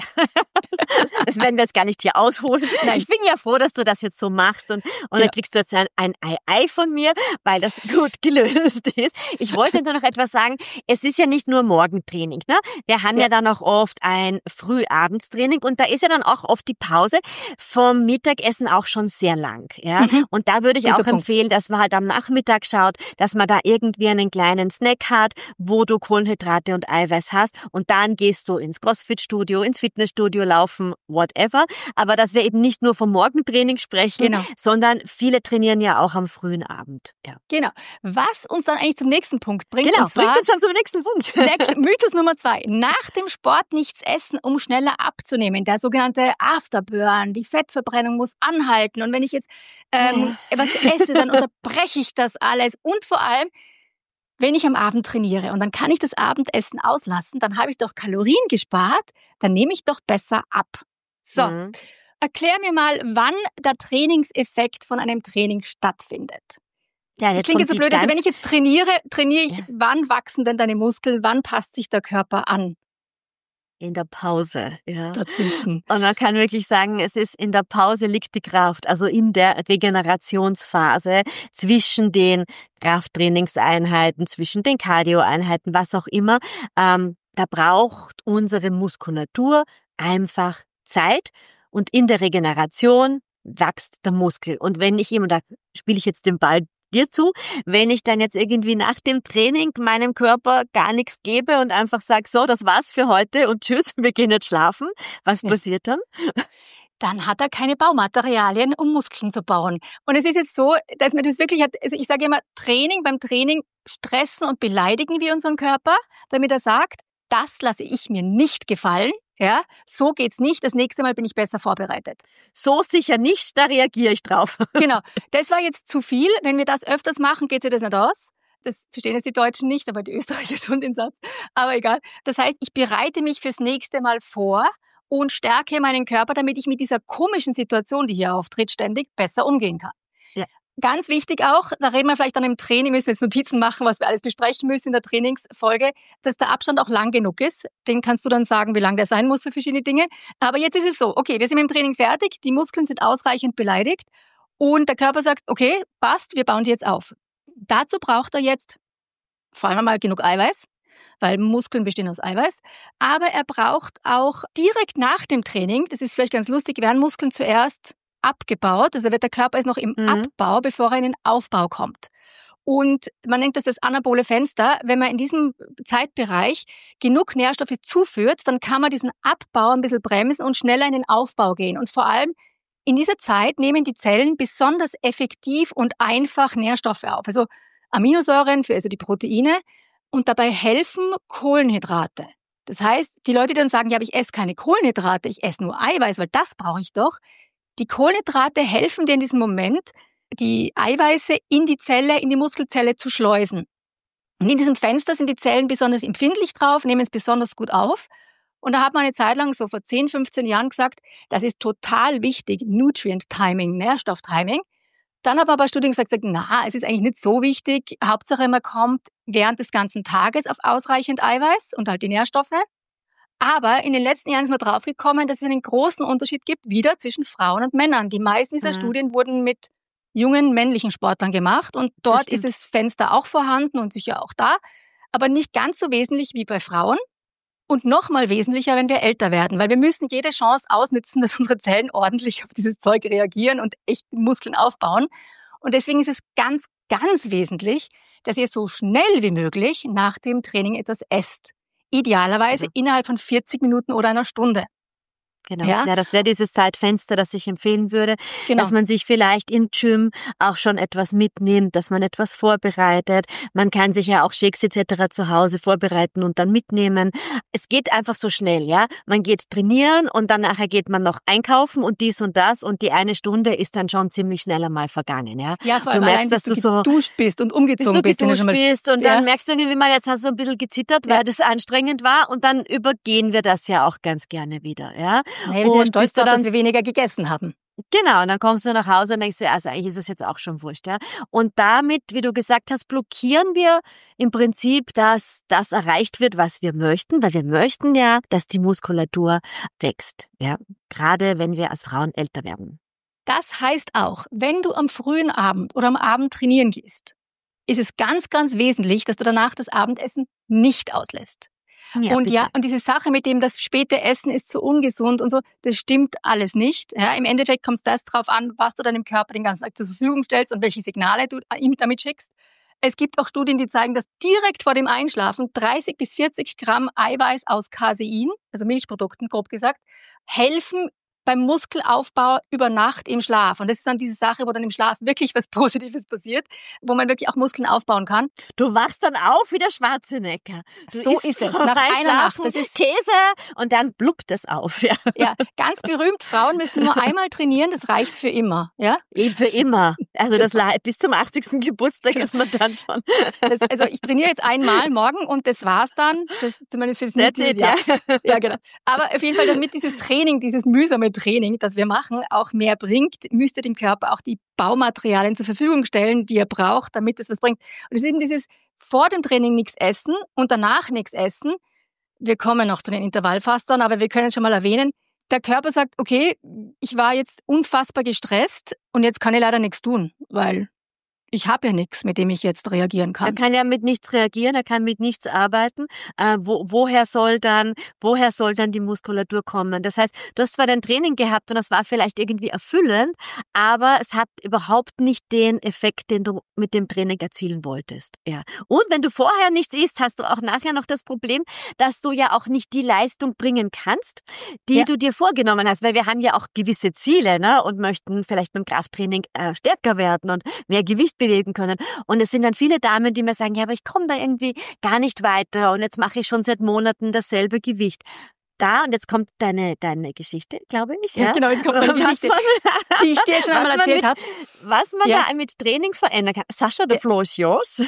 Das werden wir jetzt gar nicht hier ausholen. Nein. Ich bin ja froh, dass du das jetzt so machst und, und ja. dann kriegst du jetzt ein, ein Ei-Ei von mir, weil das gut gelöst ist. Ich wollte nur noch etwas sagen. Es ist ja nicht nur Morgentraining, ne? Wir haben ja, ja dann auch oft ein Frühabendstraining und da ist ja dann auch oft die Pause vom Mittagessen auch schon sehr lang, ja? Mhm. Und da würde ich Guter auch Punkt. empfehlen, dass man halt am Nachmittag Mittag schaut, dass man da irgendwie einen kleinen Snack hat, wo du Kohlenhydrate und Eiweiß hast und dann gehst du ins Crossfit-Studio, ins Fitnessstudio laufen, whatever. Aber dass wir eben nicht nur vom Morgentraining sprechen, genau. sondern viele trainieren ja auch am frühen Abend. Ja. Genau. Was uns dann eigentlich zum nächsten Punkt bringt. Genau, und zwar bringt uns schon zum nächsten Punkt. Next, Mythos Nummer zwei. Nach dem Sport nichts essen, um schneller abzunehmen. Der sogenannte Afterburn. Die Fettverbrennung muss anhalten. Und wenn ich jetzt ähm, was esse, dann unterbreche ich das alles. Und vor allem, wenn ich am Abend trainiere und dann kann ich das Abendessen auslassen, dann habe ich doch Kalorien gespart, dann nehme ich doch besser ab. So, mhm. Erklär mir mal, wann der Trainingseffekt von einem Training stattfindet. Ja, das klingt jetzt so blöd, also wenn ich jetzt trainiere, trainiere ich, ja. Wann wachsen denn deine Muskeln, wann passt sich der Körper an? In der Pause, ja. Dazwischen. Und man kann wirklich sagen, es ist in der Pause liegt die Kraft, also in der Regenerationsphase zwischen den Krafttrainingseinheiten, zwischen den Cardio-Einheiten, was auch immer. Ähm, da braucht unsere Muskulatur einfach Zeit und in der Regeneration wächst der Muskel. Und wenn ich immer, da spiele ich jetzt den Ball dir zu, wenn ich dann jetzt irgendwie nach dem Training meinem Körper gar nichts gebe und einfach sage, so, das war's für heute und tschüss, wir gehen jetzt schlafen, was ja. passiert dann? Dann hat er keine Baumaterialien, um Muskeln zu bauen. Und es ist jetzt so, dass man das wirklich hat, also ich sage immer, Training, beim Training stressen und beleidigen wir unseren Körper, damit er sagt, das lasse ich mir nicht gefallen. Ja, so geht's nicht. Das nächste Mal bin ich besser vorbereitet. So sicher nicht, da reagiere ich drauf. Genau. Das war jetzt zu viel. Wenn wir das öfters machen, geht sich das nicht aus. Das verstehen jetzt die Deutschen nicht, aber die Österreicher schon den Satz. Aber egal. Das heißt, ich bereite mich fürs nächste Mal vor und stärke meinen Körper, damit ich mit dieser komischen Situation, die hier auftritt, ständig besser umgehen kann. Ja. Ganz wichtig auch, da reden wir vielleicht dann im Training, wir müssen jetzt Notizen machen, was wir alles besprechen müssen in der Trainingsfolge, dass der Abstand auch lang genug ist. Den kannst du dann sagen, wie lang der sein muss für verschiedene Dinge. Aber jetzt ist es so, okay, wir sind mit dem Training fertig, die Muskeln sind ausreichend beleidigt und der Körper sagt, okay, passt, wir bauen die jetzt auf. Dazu braucht er jetzt vor allem mal genug Eiweiß, weil Muskeln bestehen aus Eiweiß, aber er braucht auch direkt nach dem Training, das ist vielleicht ganz lustig, werden Muskeln zuerst abgebaut, also wird der Körper ist noch im mhm. Abbau, bevor er in den Aufbau kommt. Und man nennt das das anabole Fenster. Wenn man in diesem Zeitbereich genug Nährstoffe zuführt, dann kann man diesen Abbau ein bisschen bremsen und schneller in den Aufbau gehen. Und vor allem in dieser Zeit nehmen die Zellen besonders effektiv und einfach Nährstoffe auf. Also Aminosäuren, für also die Proteine. Und dabei helfen Kohlenhydrate. Das heißt, die Leute, die dann sagen, ja, aber ich esse keine Kohlenhydrate, ich esse nur Eiweiß, weil das brauche ich doch. Die Kohlenhydrate helfen dir in diesem Moment, die Eiweiße in die Zelle, in die Muskelzelle zu schleusen. Und in diesem Fenster sind die Zellen besonders empfindlich drauf, nehmen es besonders gut auf. Und da hat man eine Zeit lang, so vor zehn, fünfzehn Jahren gesagt, das ist total wichtig, Nutrient Timing, Nährstofftiming. Dann haben aber Studien gesagt, na, es ist eigentlich nicht so wichtig. Hauptsache, man kommt während des ganzen Tages auf ausreichend Eiweiß und halt die Nährstoffe. Aber in den letzten Jahren ist man draufgekommen, dass es einen großen Unterschied gibt, wieder zwischen Frauen und Männern. Die meisten dieser mhm. Studien wurden mit jungen männlichen Sportlern gemacht und dort ist stimmt. das Fenster auch vorhanden und sicher auch da, aber nicht ganz so wesentlich wie bei Frauen und noch mal wesentlicher, wenn wir älter werden, weil wir müssen jede Chance ausnützen, dass unsere Zellen ordentlich auf dieses Zeug reagieren und echt Muskeln aufbauen. Und deswegen ist es ganz, ganz wesentlich, dass ihr so schnell wie möglich nach dem Training etwas esst. Idealerweise Genau. innerhalb von vierzig Minuten oder einer Stunde. Genau. Ja? Ja, das wäre dieses Zeitfenster, das ich empfehlen würde, Genau. dass man sich vielleicht im Gym auch schon etwas mitnimmt, dass man etwas vorbereitet. Man kann sich ja auch Shakes et cetera zu Hause vorbereiten und dann mitnehmen. Es geht einfach so schnell, ja. Man geht trainieren und dann nachher geht man noch einkaufen und dies und das und die eine Stunde ist dann schon ziemlich schnell einmal vergangen, ja. Ja, vor Du allem merkst, allein, dass bis du du so geduscht bist und bis umgezogen du bist. wenn du geduscht schon mal- bist und Ja. dann merkst du irgendwie mal, jetzt hast du ein bisschen gezittert, Ja. weil das anstrengend war und dann übergehen wir das ja auch ganz gerne wieder, ja. Nee, wir sind ja Und stolz bist du darauf, dann dass wir weniger gegessen haben. Genau, und dann kommst du nach Hause und denkst dir, also eigentlich ist es jetzt auch schon wurscht, ja. Und damit, wie du gesagt hast, blockieren wir im Prinzip, dass das erreicht wird, was wir möchten, weil wir möchten ja, dass die Muskulatur wächst, ja. Gerade wenn wir als Frauen älter werden. Das heißt auch, wenn du am frühen Abend oder am Abend trainieren gehst, ist es ganz, ganz wesentlich, dass du danach das Abendessen nicht auslässt. Ja, und bitte. ja, und diese Sache mit dem, das späte Essen ist so ungesund und so, das stimmt alles nicht. Ja, im Endeffekt kommt es das drauf an, was du deinem Körper den ganzen Tag zur Verfügung stellst und welche Signale du ihm damit schickst. Es gibt auch Studien, die zeigen, dass direkt vor dem Einschlafen dreißig bis vierzig Gramm Eiweiß aus Casein, also Milchprodukten grob gesagt, helfen beim Muskelaufbau über Nacht im Schlaf. Und das ist dann diese Sache, wo dann im Schlaf wirklich was Positives passiert, wo man wirklich auch Muskeln aufbauen kann. Du wachst dann auf wie der Schwarzenegger. Du So isst ist es, vorm nach einer Einschlafen Nacht. Das ist- Käse und dann blubbt es auf, ja. Ja, ganz berühmt, Frauen müssen nur einmal trainieren, das reicht für immer. Ja? Eben für immer. Also das la- bis zum achtzigsten Geburtstag ist man dann schon. Das, also ich trainiere jetzt einmal morgen und das war's dann. Das zumindest für das That's nächste it, Jahr. ja. Ja, genau. Aber auf jeden Fall, damit dieses Training, dieses mühsame Training, das wir machen, auch mehr bringt, müsst ihr dem Körper auch die Baumaterialien zur Verfügung stellen, die er braucht, damit es was bringt. Und es ist eben dieses vor dem Training nichts essen und danach nichts essen. Wir kommen noch zu den Intervallfastern, aber wir können schon mal erwähnen, der Körper sagt, okay, ich war jetzt unfassbar gestresst und jetzt kann ich leider nichts tun, weil ich habe ja nichts, mit dem ich jetzt reagieren Er kann. kann ja mit nichts reagieren, er kann mit nichts arbeiten. Äh, wo, woher soll dann, woher soll dann die Muskulatur kommen? Das heißt, du hast zwar dein Training gehabt und das war vielleicht irgendwie erfüllend, aber es hat überhaupt nicht den Effekt, den du mit dem Training erzielen wolltest. Ja. Und wenn du vorher nichts isst, hast du auch nachher noch das Problem, dass du ja auch nicht die Leistung bringen kannst, die Ja. du dir vorgenommen hast, weil wir haben ja auch gewisse Ziele, ne, und möchten vielleicht beim Krafttraining äh, stärker werden und mehr Gewicht bewegen können. Und es sind dann viele Damen, die mir sagen, ja, aber ich komme da irgendwie gar nicht weiter und jetzt mache ich schon seit Monaten dasselbe Gewicht. Da, und jetzt kommt deine deine Geschichte, glaube ich. Ja, Ja, genau, jetzt kommt meine Was Geschichte, man- die ich dir schon was einmal man erzählt mit- habe. Was man Ja. da mit Training verändern kann. Sascha, the floor is yours.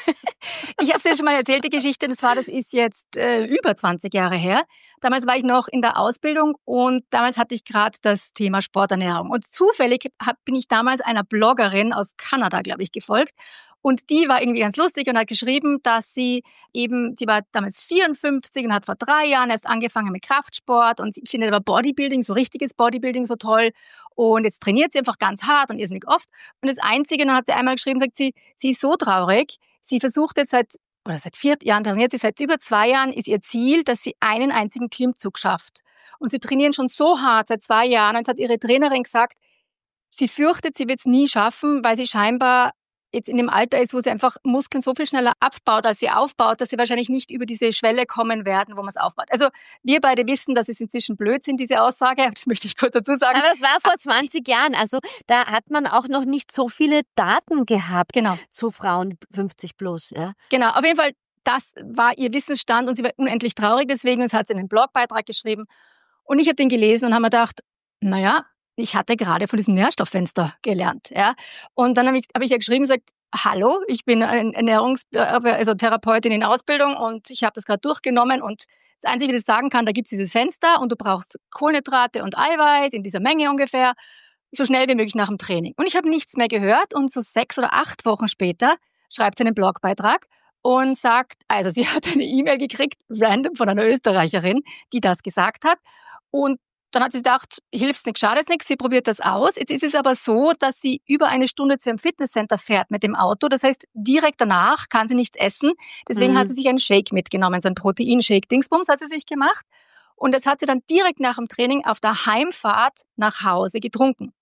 Ich habe es dir schon mal erzählt, die Geschichte. Das war, das ist jetzt äh, über zwanzig Jahre her. Damals war ich noch in der Ausbildung und damals hatte ich gerade das Thema Sporternährung. Und zufällig hab, bin ich damals einer Bloggerin aus Kanada, glaube ich, gefolgt. Und die war irgendwie ganz lustig und hat geschrieben, dass sie eben, sie war damals vierundfünfzig und hat vor drei Jahren erst angefangen mit Kraftsport und sie findet aber Bodybuilding, so richtiges Bodybuilding so toll. Und jetzt trainiert sie einfach ganz hart und irrsinnig oft. Und das Einzige, dann hat sie einmal geschrieben, sagt sie, sie ist so traurig, sie versucht jetzt seit, oder seit vier Jahren trainiert sie, seit über zwei Jahren ist ihr Ziel, dass sie einen einzigen Klimmzug schafft. Und sie trainieren schon so hart seit zwei Jahren. Jetzt hat ihre Trainerin gesagt, sie fürchtet, sie wird es nie schaffen, weil sie scheinbar jetzt in dem Alter ist, wo sie einfach Muskeln so viel schneller abbaut, als sie aufbaut, dass sie wahrscheinlich nicht über diese Schwelle kommen werden, wo man es aufbaut. Also wir beide wissen, dass es inzwischen Blödsinn, diese Aussage. Das möchte ich kurz dazu sagen. Aber das war vor zwanzig Jahren. Also da hat man auch noch nicht so viele Daten gehabt Genau, zu Frauen fünfzig plus. Ja. genau. Auf jeden Fall, das war ihr Wissensstand und sie war unendlich traurig deswegen. Und das hat sie in einen Blogbeitrag geschrieben. Und ich habe den gelesen und habe mir gedacht, naja, ich hatte gerade von diesem Nährstofffenster gelernt. Ja. Und dann habe ich, hab ich ja geschrieben und gesagt, hallo, ich bin eine Ernährungs-, also Therapeutin in Ausbildung und ich habe das gerade durchgenommen und das Einzige, wie ich das sagen kann, da gibt es dieses Fenster und du brauchst Kohlenhydrate und Eiweiß in dieser Menge ungefähr, so schnell wie möglich nach dem Training. Und ich habe nichts mehr gehört und so sechs oder acht Wochen später schreibt sie einen Blogbeitrag und sagt, also sie hat eine E-Mail gekriegt, random von einer Österreicherin, die das gesagt hat und dann hat sie gedacht, hilft's nichts, schadet's nichts, sie probiert das aus. Jetzt ist es aber so, dass sie über eine Stunde zu einem Fitnesscenter fährt mit dem Auto. Das heißt, direkt danach kann sie nichts essen. Deswegen mhm. hat sie sich einen Shake mitgenommen, so einen Proteinshake-Dingsbums hat sie sich gemacht. Und das hat sie dann direkt nach dem Training auf der Heimfahrt nach Hause getrunken.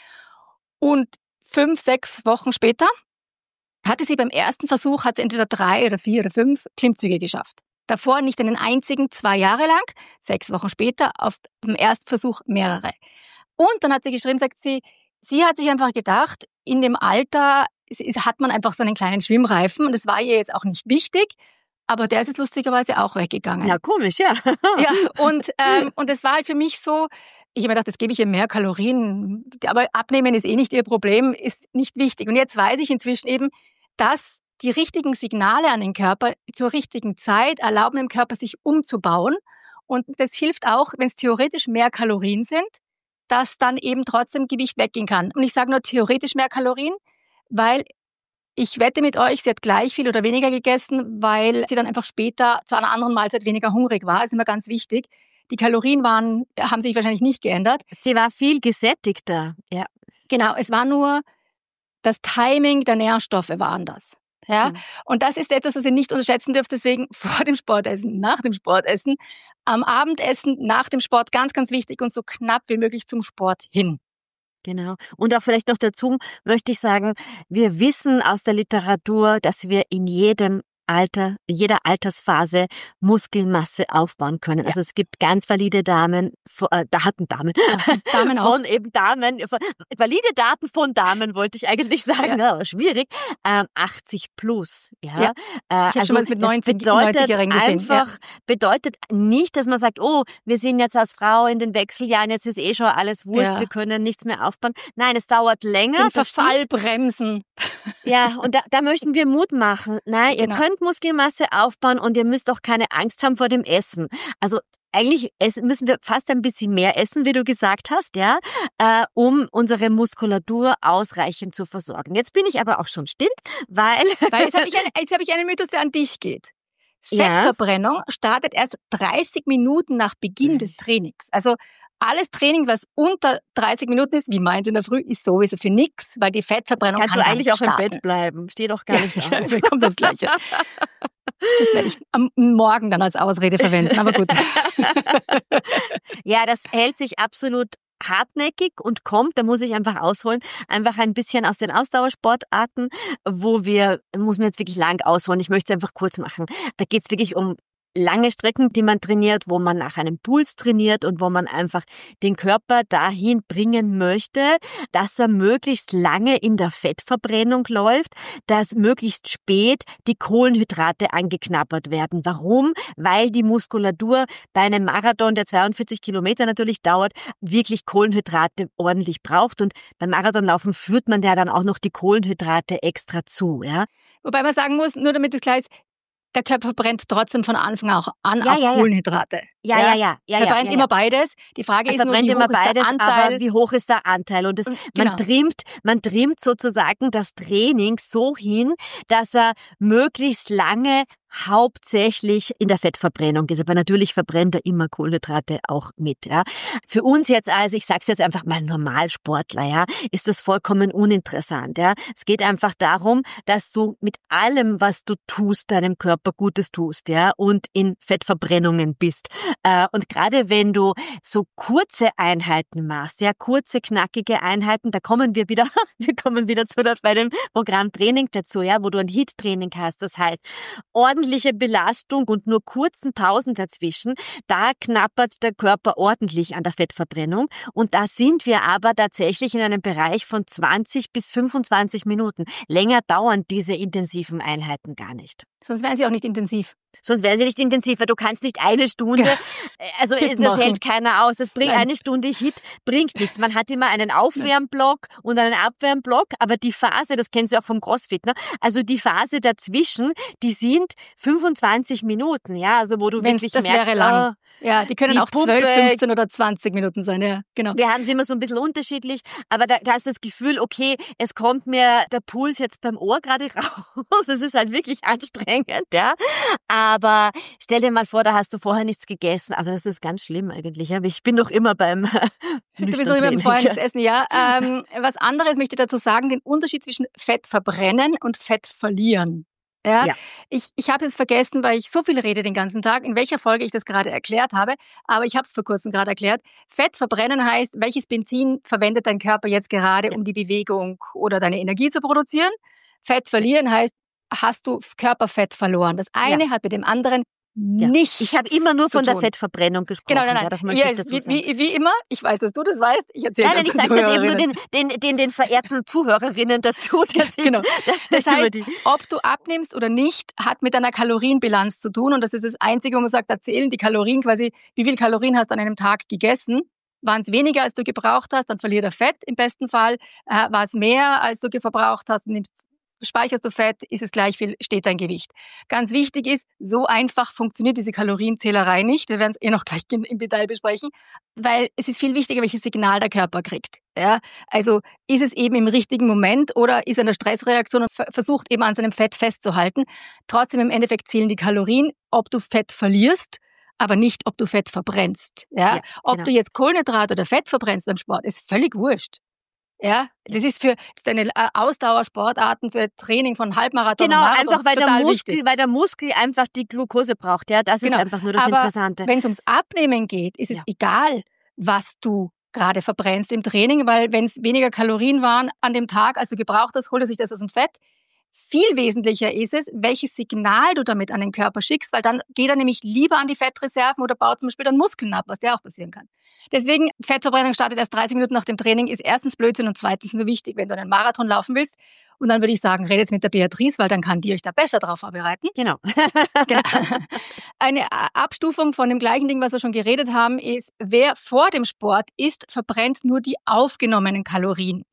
Und fünf, sechs Wochen später hatte sie beim ersten Versuch, hat sie entweder drei oder vier oder fünf Klimmzüge geschafft. Davor nicht einen einzigen, zwei Jahre lang, sechs Wochen später auf dem ersten Versuch mehrere. Und dann hat sie geschrieben, sagt sie, sie hat sich einfach gedacht, in dem Alter hat man einfach so einen kleinen Schwimmreifen und das war ihr jetzt auch nicht wichtig, aber der ist jetzt lustigerweise auch weggegangen. Ja, komisch, ja. Ja, und ähm, und es war halt für mich so, ich habe mir gedacht, jetzt gebe ich ihr mehr Kalorien, aber abnehmen ist eh nicht ihr Problem, ist nicht wichtig. Und jetzt weiß ich inzwischen eben, dass die richtigen Signale an den Körper zur richtigen Zeit erlauben dem Körper sich umzubauen. Und das hilft auch, wenn es theoretisch mehr Kalorien sind, dass dann eben trotzdem Gewicht weggehen kann. Und ich sage nur theoretisch mehr Kalorien, weil ich wette mit euch, sie hat gleich viel oder weniger gegessen, weil sie dann einfach später zu einer anderen Mahlzeit weniger hungrig war. Das ist immer ganz wichtig. Die Kalorien waren, haben sich wahrscheinlich nicht geändert. Sie war viel gesättigter, ja. Genau, es war nur das Timing der Nährstoffe war anders. Ja, mhm. Und das ist etwas, was ihr nicht unterschätzen dürft. Deswegen vor dem Sportessen, nach dem Sportessen, am Abendessen, nach dem Sport ganz, ganz wichtig und so knapp wie möglich zum Sport hin. Genau. Und auch vielleicht noch dazu möchte ich sagen, wir wissen aus der Literatur, dass wir in jedem Alter, in jeder Altersphase Muskelmasse aufbauen können. Ja. Also es gibt ganz valide Damen, äh, da hatten Damen, ja, Damen auch. von eben Damen, von, valide Daten von Damen wollte ich eigentlich sagen, ja. Ja, schwierig, ähm, achtzig plus. Ja, ja. Äh, ich also mit neunzig, bedeutet neunzigjährigen einfach, ja. bedeutet nicht, dass man sagt, oh, wir sind jetzt als Frau in den Wechseljahren, jetzt ist eh schon alles wurscht, ja. wir können nichts mehr aufbauen. Nein, es dauert länger. Den Verfall bremsen. Ja, und da, da möchten wir Mut machen. Nein, genau. Ihr könnt Muskelmasse aufbauen und ihr müsst auch keine Angst haben vor dem Essen. Also eigentlich müssen wir fast ein bisschen mehr essen, wie du gesagt hast, ja, äh, um unsere Muskulatur ausreichend zu versorgen. Jetzt bin ich aber auch schon still, weil... Weil jetzt habe ich, eine, jetzt hab ich einen Mythos, der an dich geht. Fettverbrennung ja. startet erst dreißig Minuten nach Beginn des Trainings. Also alles Training, was unter dreißig Minuten ist, wie meins in der Früh, ist sowieso für nix, weil die Fettverbrennung Kannst kann du eigentlich auch starten. Im Bett bleiben. Steh doch gar nicht auf. Ja, mir kommt das Gleiche. Das werde ich am Morgen dann als Ausrede verwenden, aber gut. Ja, das hält sich absolut hartnäckig und kommt, da muss ich einfach ausholen, einfach ein bisschen aus den Ausdauersportarten, wo wir, muss man jetzt wirklich lang ausholen, ich möchte es einfach kurz machen. Da geht es wirklich um lange Strecken, die man trainiert, wo man nach einem Puls trainiert und wo man einfach den Körper dahin bringen möchte, dass er möglichst lange in der Fettverbrennung läuft, dass möglichst spät die Kohlenhydrate angeknabbert werden. Warum? Weil die Muskulatur bei einem Marathon, der zweiundvierzig Kilometer natürlich dauert, wirklich Kohlenhydrate ordentlich braucht und beim Marathonlaufen führt man ja dann auch noch die Kohlenhydrate extra zu. Ja? Wobei man sagen muss, nur damit es klar ist, der Körper verbrennt trotzdem von Anfang auch an ja, auch ja, Kohlenhydrate. Ja, ja, ja. ja, ja verbrennt ja, ja. immer beides. Die Frage er ist nur, wie hoch immer beides, ist der Anteil. Aber wie hoch ist der Anteil? Und das, und, genau. man trimmt, man trimmt sozusagen das Training so hin, dass er möglichst lange hauptsächlich in der Fettverbrennung ist. Aber natürlich verbrennt er immer Kohlenhydrate auch mit. Ja. Für uns jetzt also, ich sag's jetzt einfach mal Normalsportler, ja, ist das vollkommen uninteressant. Ja. Es geht einfach darum, dass du mit allem, was du tust, deinem Körper Gutes tust, ja, und in Fettverbrennungen bist. Äh, und gerade wenn du so kurze Einheiten machst, ja, kurze, knackige Einheiten, da kommen wir wieder, wir kommen wieder zu dort bei dem Programm Training dazu, ja, wo du ein H I I T-Training hast. Das heißt, ordentliche Belastung und nur kurzen Pausen dazwischen, da knappert der Körper ordentlich an der Fettverbrennung. Und da sind wir aber tatsächlich in einem Bereich von zwanzig bis fünfundzwanzig Minuten. Länger dauern diese intensiven Einheiten gar nicht. Sonst wären sie auch nicht intensiv. Sonst wären sie nicht intensiv, weil du kannst nicht eine Stunde, also das machen. Hält keiner aus. Das bringt Nein. eine Stunde H I I T, bringt nichts. Man hat immer einen Aufwärmblock und einen Abwärmblock, aber die Phase, das kennst du auch vom CrossFit, ne? Also die Phase dazwischen, die sind fünfundzwanzig Minuten, ja, also wo du Wenn's, wirklich das merkst, wäre lang. Oh, ja, die können die auch zwölf, fünfzehn oder zwanzig Minuten sein, ja, genau. Wir haben sie immer so ein bisschen unterschiedlich, aber da, da ist das Gefühl, okay, es kommt mir der Puls jetzt beim Ohr gerade raus. Es ist halt wirklich anstrengend, ja. Aber stell dir mal vor, da hast du vorher nichts gegessen. gegessen. Also das ist ganz schlimm eigentlich. Aber ich bin doch immer beim Du bist noch immer beim Vorher-Nichts-Essen, ja. Ähm, was anderes möchte ich dazu sagen, den Unterschied zwischen Fett verbrennen und Fett verlieren. Ja, Ja. ich, ich habe es vergessen, weil ich so viel rede den ganzen Tag, in welcher Folge ich das gerade erklärt habe, aber ich habe es vor kurzem gerade erklärt. Fett verbrennen heißt, welches Benzin verwendet dein Körper jetzt gerade, Ja. um die Bewegung oder deine Energie zu produzieren. Fett verlieren heißt, hast du Körperfett verloren. Das eine Ja. hat mit dem anderen Ja. nichts Ich habe immer nur zu von der tun. Fettverbrennung gesprochen. Genau, nein, nein. Ja, das möchte Ja, ich dazu wie, sagen. wie, wie immer, ich weiß, dass du das weißt. Ich erzähle Nein, nein, ich das sage jetzt eben nur Zuhörerinnen. den, den, den, den verehrten Zuhörerinnen dazu. Dass ich, Genau. Das über heißt, die- ob du abnimmst oder nicht, hat mit deiner Kalorienbilanz zu tun. Und das ist das Einzige, wo man sagt, da zählen die Kalorien quasi, wie viel Kalorien hast du an einem Tag gegessen. Waren es weniger, als du gebraucht hast, dann verliert er Fett im besten Fall. Äh, war es mehr, als du verbraucht hast, nimmst, speicherst du Fett, ist es gleich viel, steht dein Gewicht. Ganz wichtig ist, so einfach funktioniert diese Kalorienzählerei nicht. Wir werden es eh noch gleich im Detail besprechen, weil es ist viel wichtiger, welches Signal der Körper kriegt. Ja, also ist es eben im richtigen Moment oder ist er in der Stressreaktion und versucht eben an seinem Fett festzuhalten. Trotzdem im Endeffekt zählen die Kalorien, ob du Fett verlierst, aber nicht, ob du Fett verbrennst. Ja, Ja, ob genau. du jetzt Kohlenhydrate oder Fett verbrennst beim Sport, ist völlig wurscht. Ja, das ist für deine äh, Ausdauersportarten, für Training von Halbmarathon Genau, und Marathon einfach weil der total Muskel, wichtig. weil der Muskel einfach die Glucose braucht. Ja, das Genau. ist einfach nur das Aber Interessante. wenn es ums Abnehmen geht, ist es Ja. egal, was du gerade verbrennst im Training, weil wenn es weniger Kalorien waren an dem Tag, als du gebraucht hast, holt er sich das aus dem Fett. Viel wesentlicher ist es, welches Signal du damit an den Körper schickst, weil dann geht er nämlich lieber an die Fettreserven oder baut zum Beispiel dann Muskeln ab, was ja auch passieren kann. Deswegen, Fettverbrennung startet erst dreißig Minuten nach dem Training, ist erstens Blödsinn und zweitens nur wichtig, wenn du einen Marathon laufen willst. Und dann würde ich sagen, redet jetzt mit der Beatrice, weil dann kann die euch da besser drauf vorbereiten. Genau. Genau. Eine Abstufung von dem gleichen Ding, was wir schon geredet haben, ist, wer vor dem Sport isst, verbrennt nur die aufgenommenen Kalorien.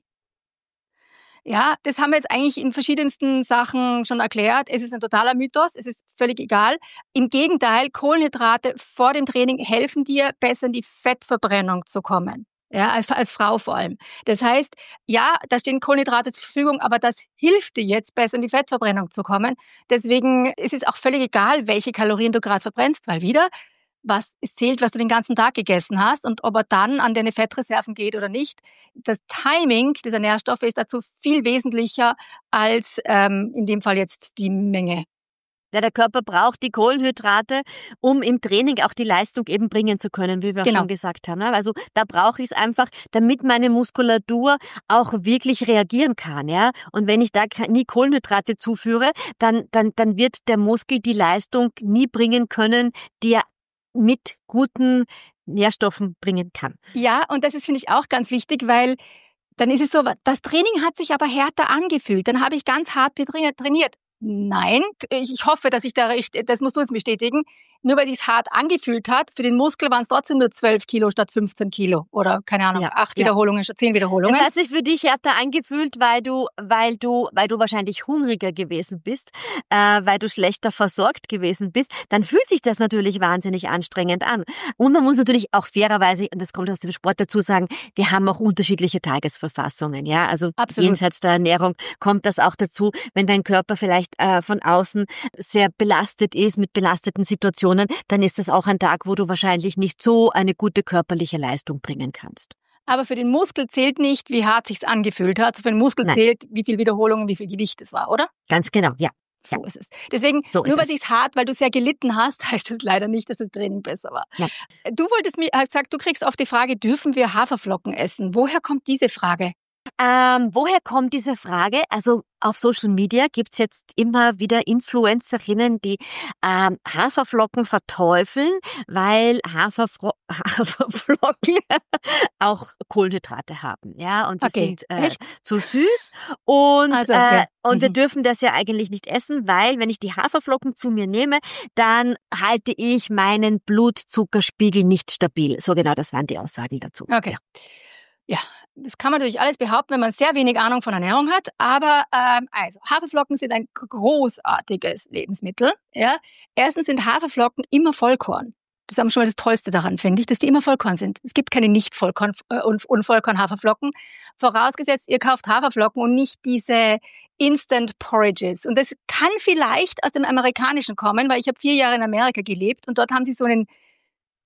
Ja, das haben wir jetzt eigentlich in verschiedensten Sachen schon erklärt. Es ist ein totaler Mythos, es ist völlig egal. Im Gegenteil, Kohlenhydrate vor dem Training helfen dir, besser in die Fettverbrennung zu kommen. Ja, als, als Frau vor allem. Das heißt, ja, da stehen Kohlenhydrate zur Verfügung, aber das hilft dir jetzt, besser in die Fettverbrennung zu kommen. Deswegen ist es auch völlig egal, welche Kalorien du gerade verbrennst, weil wieder, was es zählt, was du den ganzen Tag gegessen hast und ob er dann an deine Fettreserven geht oder nicht. Das Timing dieser Nährstoffe ist dazu viel wesentlicher als ähm, in dem Fall jetzt die Menge. Ja, der Körper braucht die Kohlenhydrate, um im Training auch die Leistung eben bringen zu können, wie wir Genau. auch schon gesagt haben. Also da brauche ich es einfach, damit meine Muskulatur auch wirklich reagieren kann. Ja. Und wenn ich da nie Kohlenhydrate zuführe, dann, dann, dann wird der Muskel die Leistung nie bringen können, die er mit guten Nährstoffen bringen kann. Ja, und das ist, finde ich, auch ganz wichtig, weil dann ist es so, das Training hat sich aber härter angefühlt. Dann habe ich ganz hart trainiert. Nein, ich hoffe, dass ich da recht, das musst du jetzt bestätigen, nur weil es sich hart angefühlt hat, für den Muskel waren es trotzdem nur zwölf Kilo statt fünfzehn Kilo oder keine Ahnung, Ja, acht ja. Wiederholungen statt zehn Wiederholungen. Es hat sich für dich härter angefühlt, weil du, weil du, weil du wahrscheinlich hungriger gewesen bist, äh, weil du schlechter versorgt gewesen bist. Dann fühlt sich das natürlich wahnsinnig anstrengend an. Und man muss natürlich auch fairerweise, und das kommt aus dem Sport dazu, sagen, wir haben auch unterschiedliche Tagesverfassungen. Ja, also Absolut. jenseits der Ernährung kommt das auch dazu, wenn dein Körper vielleicht äh, von außen sehr belastet ist mit belasteten Situationen, dann ist das auch ein Tag, wo du wahrscheinlich nicht so eine gute körperliche Leistung bringen kannst. Aber für den Muskel zählt nicht, wie hart sich's angefühlt hat. Für den Muskel Nein. zählt, wie viel Wiederholungen, wie viel Gewicht es war, oder? Ganz genau, ja. So ist es. Deswegen, So ist nur weil es. es sich hart, weil du sehr gelitten hast, heißt das leider nicht, dass das Training besser war. Nein. Du wolltest mir, hast gesagt, du kriegst oft die Frage, dürfen wir Haferflocken essen? Woher kommt diese Frage? Ähm, woher kommt diese Frage? Also auf Social Media gibt's jetzt immer wieder Influencerinnen, die ähm, Haferflocken verteufeln, weil Haferfro- Haferflocken auch Kohlenhydrate haben, ja, und die Okay, sind äh, echt? zu süß und Also, äh, ja. und wir Mhm. dürfen das ja eigentlich nicht essen, weil wenn ich die Haferflocken zu mir nehme, dann halte ich meinen Blutzuckerspiegel nicht stabil. So genau, das waren die Aussagen dazu. Okay. Ja. Ja, das kann man natürlich alles behaupten, wenn man sehr wenig Ahnung von Ernährung hat. Aber ähm, also Haferflocken sind ein großartiges Lebensmittel. Ja, erstens sind Haferflocken immer Vollkorn. Das ist schon mal das Tollste daran, finde ich, dass die immer Vollkorn sind. Es gibt keine Nicht-Vollkorn äh, und Unvollkorn-Haferflocken. Vorausgesetzt, ihr kauft Haferflocken und nicht diese Instant Porridges. Und das kann vielleicht aus dem Amerikanischen kommen, weil ich habe vier Jahre in Amerika gelebt und dort haben sie so einen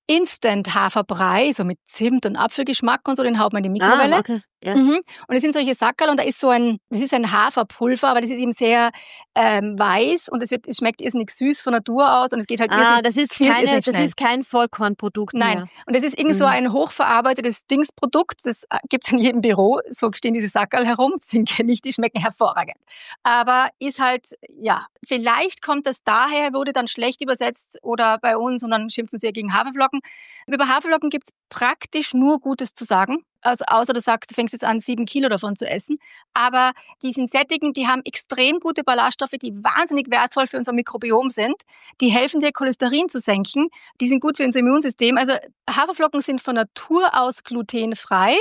Instant-Haferbrei, so mit Zimt und Apfelgeschmack und so, den haut man in die Mikrowelle. Ah, okay. Ja. Mhm. Und es sind solche Sackerl und da ist so ein, das ist ein Haferpulver, aber das ist eben sehr ähm, weiß und es wird, es schmeckt irrsinnig süß von Natur aus und es geht halt Ah, irrsinnig, das ist quillt keine, irrsinnig das schnell. ist kein Vollkornprodukt Nein, mehr. und das ist irgend so Mhm. ein hochverarbeitetes Dingsprodukt, das gibt's in jedem Büro, so stehen diese Sackerl herum, sind nicht, die schmecken hervorragend. Aber ist halt, ja, vielleicht kommt das daher, wurde dann schlecht übersetzt oder bei uns und dann schimpfen sie ja gegen Haferflocken. Über Haferflocken gibt's praktisch nur Gutes zu sagen. Also außer du sagst, du fängst jetzt an, sieben Kilo davon zu essen. Aber die sind sättigend, die haben extrem gute Ballaststoffe, die wahnsinnig wertvoll für unser Mikrobiom sind. Die helfen dir, Cholesterin zu senken. Die sind gut für unser Immunsystem. Also Haferflocken sind von Natur aus glutenfrei.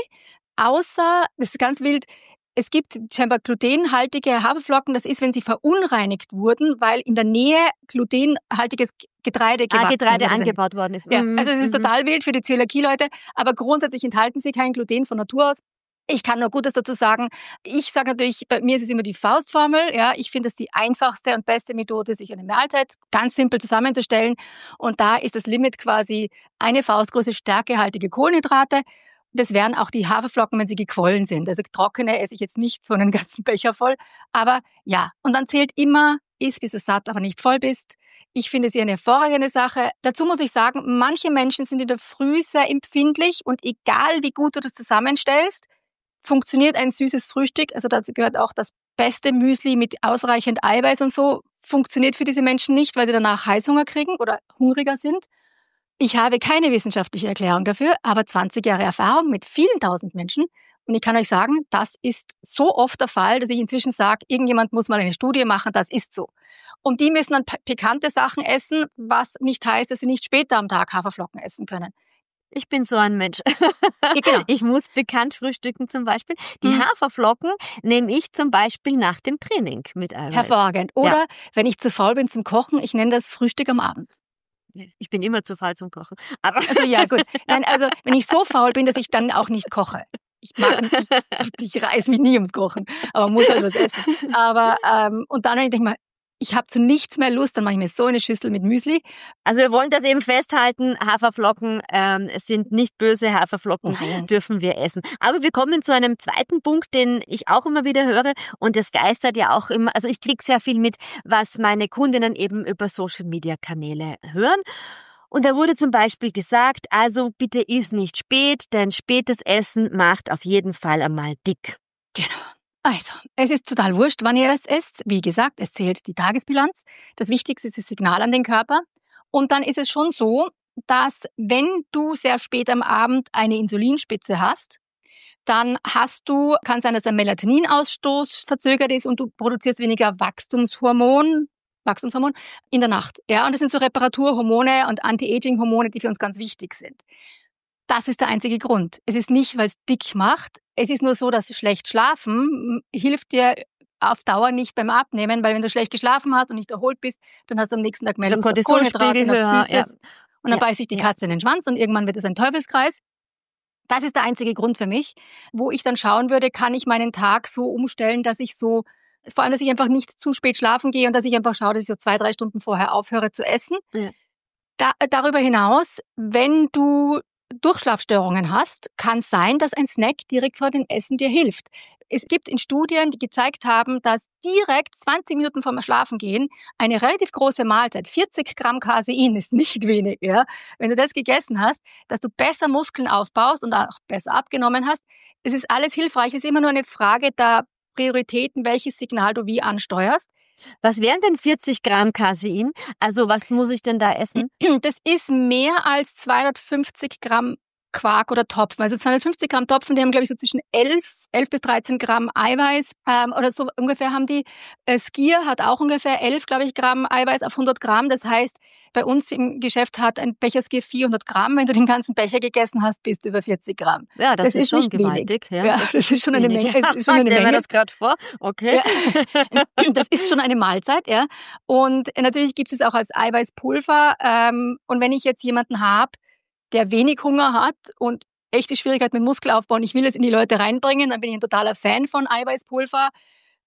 Außer, das ist ganz wild, es gibt scheinbar glutenhaltige Haferflocken. Das ist, wenn sie verunreinigt wurden, weil in der Nähe glutenhaltiges Getreide gewachsen Ah, Getreide wurde. angebaut worden ist. Ja, Mhm, also das ist mhm. total wild für die Zöliakie-Leute, aber grundsätzlich enthalten sie kein Gluten von Natur aus. Ich kann nur Gutes dazu sagen. Ich sage natürlich, bei mir ist es immer die Faustformel. Ja, ich finde es die einfachste und beste Methode, sich eine Mahlzeit ganz simpel zusammenzustellen. Und da ist das Limit quasi eine Faustgröße stärkehaltige Kohlenhydrate. Das wären auch die Haferflocken, wenn sie gequollen sind. Also trockene esse ich jetzt nicht so einen ganzen Becher voll. Aber ja, und dann zählt immer, iss bis du satt, aber nicht voll bist. Ich finde sie eine hervorragende Sache. Dazu muss ich sagen, manche Menschen sind in der Früh sehr empfindlich und egal wie gut du das zusammenstellst, funktioniert ein süßes Frühstück. Also dazu gehört auch das beste Müsli mit ausreichend Eiweiß und so. Funktioniert für diese Menschen nicht, weil sie danach Heißhunger kriegen oder hungriger sind. Ich habe keine wissenschaftliche Erklärung dafür, aber zwanzig Jahre Erfahrung mit vielen tausend Menschen. Und ich kann euch sagen, das ist so oft der Fall, dass ich inzwischen sage, irgendjemand muss mal eine Studie machen, das ist so. Und die müssen dann pikante Sachen essen, was nicht heißt, dass sie nicht später am Tag Haferflocken essen können. Ich bin so ein Mensch. Ja, genau. Ich muss bekannt frühstücken zum Beispiel. Die Hm. Haferflocken nehme ich zum Beispiel nach dem Training mit Eiweiß. Hervorragend. Oder Ja. wenn ich zu faul bin zum Kochen, ich nenne das Frühstück am Abend. Ich bin immer zu faul zum Kochen. Aber Also ja, gut. Nein, also wenn ich so faul bin, dass ich dann auch nicht koche. Ich mag, ich, ich reiß mich nie ums Kochen, aber muss halt was essen. Aber ähm, und dann denke ich mal, ich habe zu nichts mehr Lust, dann mache ich mir so eine Schüssel mit Müsli. Also wir wollen das eben festhalten, Haferflocken ähm, sind nicht böse, Haferflocken Nein. dürfen wir essen. Aber wir kommen zu einem zweiten Punkt, den ich auch immer wieder höre und das geistert ja auch immer, also ich kriege sehr viel mit, was meine Kundinnen eben über Social-Media-Kanäle hören. Und da wurde zum Beispiel gesagt, also bitte iss nicht spät, denn spätes Essen macht auf jeden Fall einmal dick. Genau. Also, es ist total wurscht, wann ihr es esst. Wie gesagt, es zählt die Tagesbilanz. Das Wichtigste ist das Signal an den Körper. Und dann ist es schon so, dass wenn du sehr spät am Abend eine Insulinspitze hast, dann hast du, kann sein, dass der Melatoninausstoß verzögert ist und du produzierst weniger Wachstumshormon, Wachstumshormon in der Nacht. Ja, und das sind so Reparaturhormone und Anti-Aging-Hormone, die für uns ganz wichtig sind. Das ist der einzige Grund. Es ist nicht, weil es dick macht. Es ist nur so, dass schlecht schlafen hilft dir auf Dauer nicht beim Abnehmen, weil wenn du schlecht geschlafen hast und nicht erholt bist, dann hast du am nächsten Tag mehr Der Lust auf Cortisolspiegel Kohlenhydrate, auf höher, Süßes. ja. Und dann Ja, beißt sich die ja. Katze in den Schwanz und irgendwann wird es ein Teufelskreis. Das ist der einzige Grund für mich, wo ich dann schauen würde, kann ich meinen Tag so umstellen, dass ich so, vor allem, dass ich einfach nicht zu spät schlafen gehe und dass ich einfach schaue, dass ich so zwei, drei Stunden vorher aufhöre zu essen. Ja. Da, darüber hinaus, wenn du Durchschlafstörungen hast, kann es sein, dass ein Snack direkt vor dem Essen dir hilft. Es gibt in Studien, die gezeigt haben, dass direkt zwanzig Minuten vorm Schlafengehen eine relativ große Mahlzeit, vierzig Gramm Casein ist nicht wenig, ja, wenn du das gegessen hast, dass du besser Muskeln aufbaust und auch besser abgenommen hast. Es ist alles hilfreich. Es ist immer nur eine Frage der Prioritäten, welches Signal du wie ansteuerst. Was wären denn vierzig Gramm Casein? Also was muss ich denn da essen? Das ist mehr als zweihundertfünfzig Gramm Quark oder Topfen. Also zweihundertfünfzig Gramm Topfen, die haben, glaube ich, so zwischen elf, elf bis dreizehn Gramm Eiweiß ähm, oder so ungefähr haben die. Äh, Skier hat auch ungefähr elf, glaube ich, Gramm Eiweiß auf hundert Gramm. Das heißt, bei uns im Geschäft hat ein Becher Skier vierhundert Gramm. Wenn du den ganzen Becher gegessen hast, bist du über vierzig Gramm. Ja, das, Das ist, ist schon nicht gewaltig. Ja, das, das ist schon eine wenig. Menge. Es ist schon eine Ich stell mir Menge. das gerade vor. Okay. Ja. Das ist schon eine Mahlzeit, ja. Und natürlich gibt es auch als Eiweißpulver. Ähm, und wenn ich jetzt jemanden habe, der wenig Hunger hat und echte Schwierigkeit mit Muskelaufbau und ich will es in die Leute reinbringen, dann bin ich ein totaler Fan von Eiweißpulver.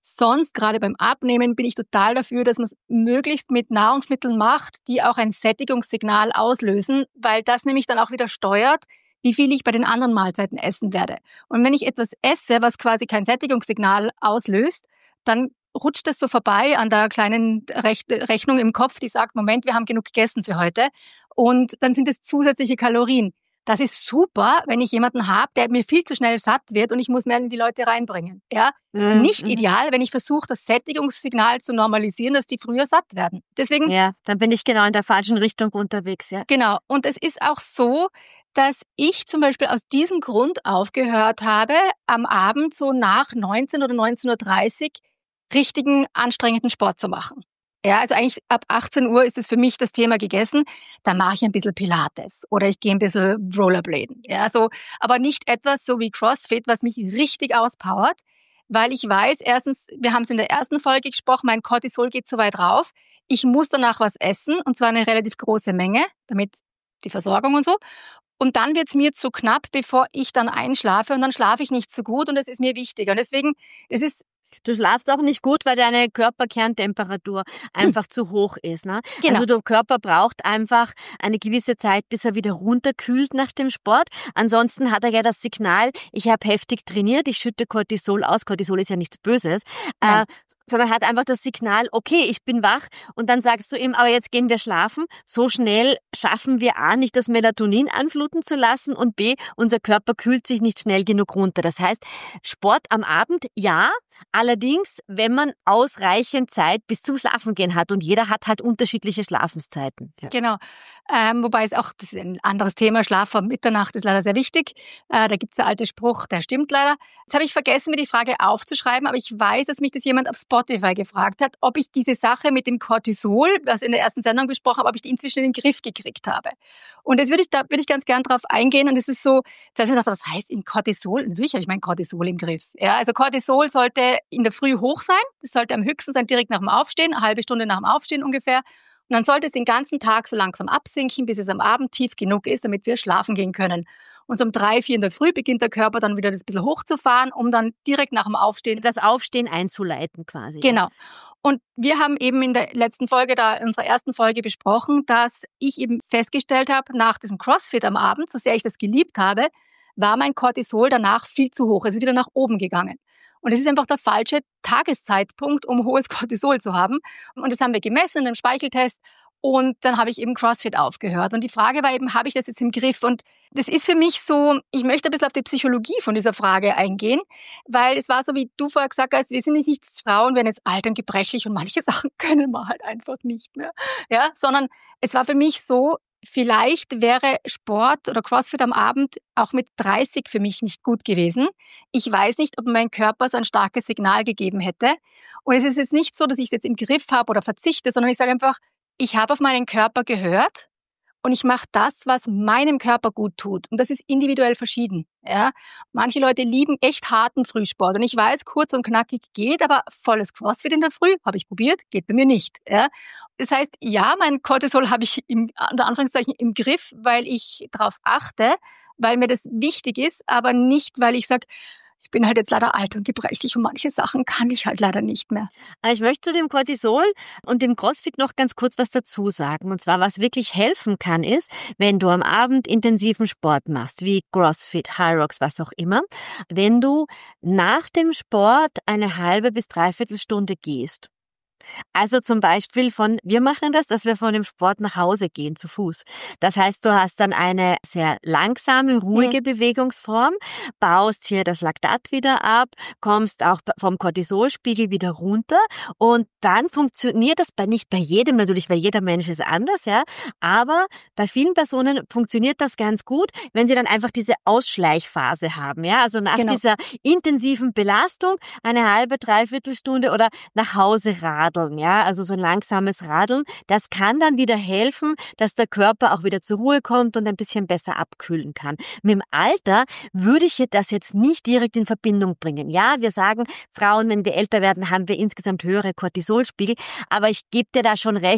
sonst, gerade beim Abnehmen, bin ich total dafür, dass man es möglichst mit Nahrungsmitteln macht, die auch ein Sättigungssignal auslösen, weil das nämlich dann auch wieder steuert, wie viel ich bei den anderen Mahlzeiten essen werde. Und wenn ich etwas esse, was quasi kein Sättigungssignal auslöst, dann rutscht es so vorbei an der kleinen Rech- Rechnung im Kopf, die sagt, Moment, wir haben genug gegessen für heute. Und dann sind es zusätzliche Kalorien. Das ist super, wenn ich jemanden habe, der mir viel zu schnell satt wird und ich muss mehr in die Leute reinbringen. Ja, Mhm. nicht ideal, wenn ich versuche, das Sättigungssignal zu normalisieren, dass die früher satt werden. Deswegen, Ja, dann bin ich genau in der falschen Richtung unterwegs, ja. genau. Und es ist auch so, dass ich zum Beispiel aus diesem Grund aufgehört habe, am Abend so nach neunzehn oder neunzehn Uhr dreißig richtigen anstrengenden Sport zu machen. Ja, also eigentlich ab achtzehn Uhr ist es für mich das Thema gegessen. Da mache ich ein bisschen Pilates oder ich gehe ein bisschen Rollerbladen. Ja, so, aber nicht etwas so wie CrossFit, was mich richtig auspowert, weil ich weiß, erstens, wir haben es in der ersten Folge gesprochen, mein Cortisol geht so weit rauf. Ich muss danach was essen und zwar eine relativ große Menge, damit die Versorgung und so. Und dann wird's mir zu knapp, bevor ich dann einschlafe und dann schlafe ich nicht so gut und das ist mir wichtiger. Und deswegen, es ist Du schlafst auch nicht gut, weil deine Körperkerntemperatur einfach zu hoch ist. Ne? Genau. Also der Körper braucht einfach eine gewisse Zeit, bis er wieder runterkühlt nach dem Sport. Ansonsten hat er ja das Signal, ich habe heftig trainiert, ich schütte Cortisol aus. Cortisol ist ja nichts Böses. Äh, sondern hat einfach das Signal, okay, ich bin wach und dann sagst du ihm, aber jetzt gehen wir schlafen. So schnell schaffen wir A, nicht das Melatonin anfluten zu lassen und B, unser Körper kühlt sich nicht schnell genug runter. Das heißt, Sport am Abend, ja, allerdings, wenn man ausreichend Zeit bis zum Schlafengehen hat und jeder hat halt unterschiedliche Schlafenszeiten. Ja. Genau. Ähm, wobei es auch, das ist ein anderes Thema, Schlaf vor Mitternacht ist leider sehr wichtig. Äh, da gibt's der alte Spruch, der stimmt leider. Jetzt habe ich vergessen, mir die Frage aufzuschreiben, aber ich weiß, dass mich das jemand auf Spotify gefragt hat, ob ich diese Sache mit dem Cortisol, was in der ersten Sendung besprochen habe, ob ich die inzwischen in den Griff gekriegt habe. Und jetzt würde ich, da würde ich ganz gern drauf eingehen und es ist so, jetzt habe ich mir gedacht, was heißt in Cortisol? Natürlich habe ich mein Cortisol im Griff. Ja, also Cortisol sollte in der Früh hoch sein. Das sollte am höchsten sein, direkt nach dem Aufstehen, eine halbe Stunde nach dem Aufstehen ungefähr. Und dann sollte es den ganzen Tag so langsam absinken, bis es am Abend tief genug ist, damit wir schlafen gehen können. Und so um drei, vier in der Früh beginnt der Körper dann wieder das ein bisschen hochzufahren, um dann direkt nach dem Aufstehen Das Aufstehen einzuleiten quasi. Genau. Und wir haben eben in der letzten Folge, da in unserer ersten Folge besprochen, dass ich eben festgestellt habe, nach diesem CrossFit am Abend, so sehr ich das geliebt habe, war mein Cortisol danach viel zu hoch. Es ist wieder nach oben gegangen. Und es ist einfach der falsche Tageszeitpunkt, um hohes Cortisol zu haben. Und das haben wir gemessen in einem Speicheltest. Und dann habe ich eben CrossFit aufgehört. Und die Frage war eben, habe ich das jetzt im Griff? Und das ist für mich so, ich möchte ein bisschen auf die Psychologie von dieser Frage eingehen, weil es war so, wie du vorher gesagt hast, wir sind nicht Frauen, werden jetzt alt und gebrechlich und manche Sachen können wir halt einfach nicht mehr. Ja, sondern es war für mich so, vielleicht wäre Sport oder CrossFit am Abend auch mit dreißig für mich nicht gut gewesen. Ich weiß nicht, ob mein Körper so ein starkes Signal gegeben hätte. Und es ist jetzt nicht so, dass ich es jetzt im Griff habe oder verzichte, sondern ich sage einfach, ich habe auf meinen Körper gehört und ich mache das, was meinem Körper gut tut. Und das ist individuell verschieden. Ja? Manche Leute lieben echt harten Frühsport. Und ich weiß, kurz und knackig geht, aber volles CrossFit in der Früh, habe ich probiert, geht bei mir nicht. Ja? Das heißt, ja, mein Cortisol habe ich im, unter Anführungszeichen im Griff, weil ich darauf achte, weil mir das wichtig ist, aber nicht, weil ich sage, ich bin halt jetzt leider alt und gebrechlich und manche Sachen kann ich halt leider nicht mehr. Ich möchte zu dem Cortisol und dem CrossFit noch ganz kurz was dazu sagen. Und zwar, was wirklich helfen kann, ist, wenn du am Abend intensiven Sport machst, wie CrossFit, Hyrox, was auch immer, wenn du nach dem Sport eine halbe bis dreiviertel Stunde gehst. Also zum Beispiel von, wir machen das, dass wir von dem Sport nach Hause gehen, zu Fuß. Das heißt, du hast dann eine sehr langsame, ruhige mhm. Bewegungsform, baust hier das Laktat wieder ab, kommst auch vom Cortisolspiegel wieder runter und dann funktioniert das bei, nicht bei jedem natürlich, weil jeder Mensch ist anders, ja, aber bei vielen Personen funktioniert das ganz gut, wenn sie dann einfach diese Ausschleichphase haben, ja, also nach genau. dieser intensiven Belastung eine halbe, dreiviertel Stunde oder nach Hause radeln. Ja, also so ein langsames Radeln, das kann dann wieder helfen, dass der Körper auch wieder zur Ruhe kommt und ein bisschen besser abkühlen kann. Mit dem Alter würde ich das jetzt nicht direkt in Verbindung bringen. Ja, wir sagen, Frauen, wenn wir älter werden, haben wir insgesamt höhere Cortisolspiegel, aber ich gebe dir da schon recht,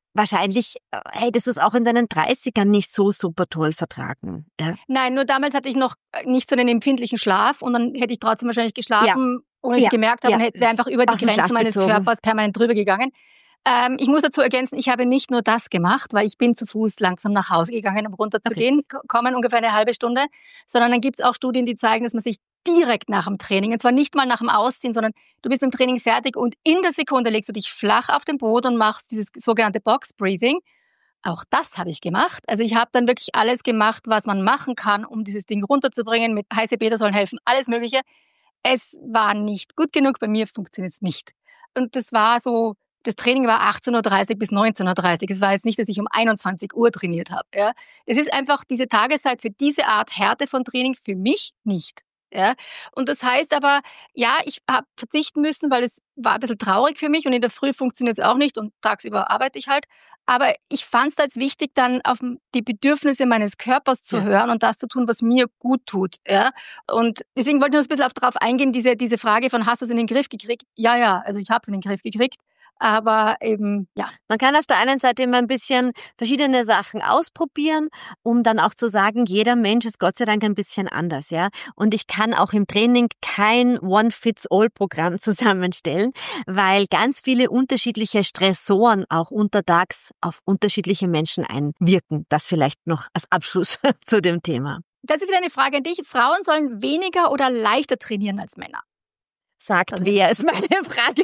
wahrscheinlich hättest du es auch in deinen dreißigern nicht so super toll vertragen. Ja? Nein, nur damals hatte ich noch nicht so einen empfindlichen Schlaf und dann hätte ich trotzdem wahrscheinlich geschlafen, ja. ohne dass ja. ich gemerkt habe ja. und hätte einfach über die Grenzen meines Körpers permanent drüber gegangen. Ähm, ich muss dazu ergänzen, ich habe nicht nur das gemacht, weil ich bin zu Fuß langsam nach Hause gegangen, um runterzugehen, okay. kommen ungefähr eine halbe Stunde, sondern dann gibt es auch Studien, die zeigen, dass man sich direkt nach dem Training, und zwar nicht mal nach dem Ausziehen, sondern du bist mit dem Training fertig und in der Sekunde legst du dich flach auf den Boden und machst dieses sogenannte Box Breathing. Auch das habe ich gemacht. Also ich habe dann wirklich alles gemacht, was man machen kann, um dieses Ding runterzubringen. Mit heiße Bäder sollen helfen, alles Mögliche. Es war nicht gut genug, bei mir funktioniert es nicht. Und das war so, das Training war achtzehn Uhr dreißig bis neunzehn Uhr dreißig. Es war jetzt nicht, dass ich um einundzwanzig Uhr trainiert habe. Ja. Es ist einfach diese Tageszeit für diese Art Härte von Training für mich nicht. Ja, und das heißt aber, ja, ich habe verzichten müssen, weil es war ein bisschen traurig für mich und in der Früh funktioniert es auch nicht und tagsüber arbeite ich halt. Aber ich fand es als wichtig, dann auf die Bedürfnisse meines Körpers zu ja. hören und das zu tun, was mir gut tut. Ja, und deswegen wollte ich noch ein bisschen darauf eingehen, diese, diese Frage von, hast du es in den Griff gekriegt? Ja, ja, also ich habe es in den Griff gekriegt. Aber eben, ja. Man kann auf der einen Seite immer ein bisschen verschiedene Sachen ausprobieren, um dann auch zu sagen, jeder Mensch ist Gott sei Dank ein bisschen anders, ja. Und ich kann auch im Training kein One-Fits-All-Programm zusammenstellen, weil ganz viele unterschiedliche Stressoren auch untertags auf unterschiedliche Menschen einwirken. Das vielleicht noch als Abschluss zu dem Thema. Das ist wieder eine Frage an dich. Frauen sollen weniger oder leichter trainieren als Männer? Sagt also, wer, ist meine Frage.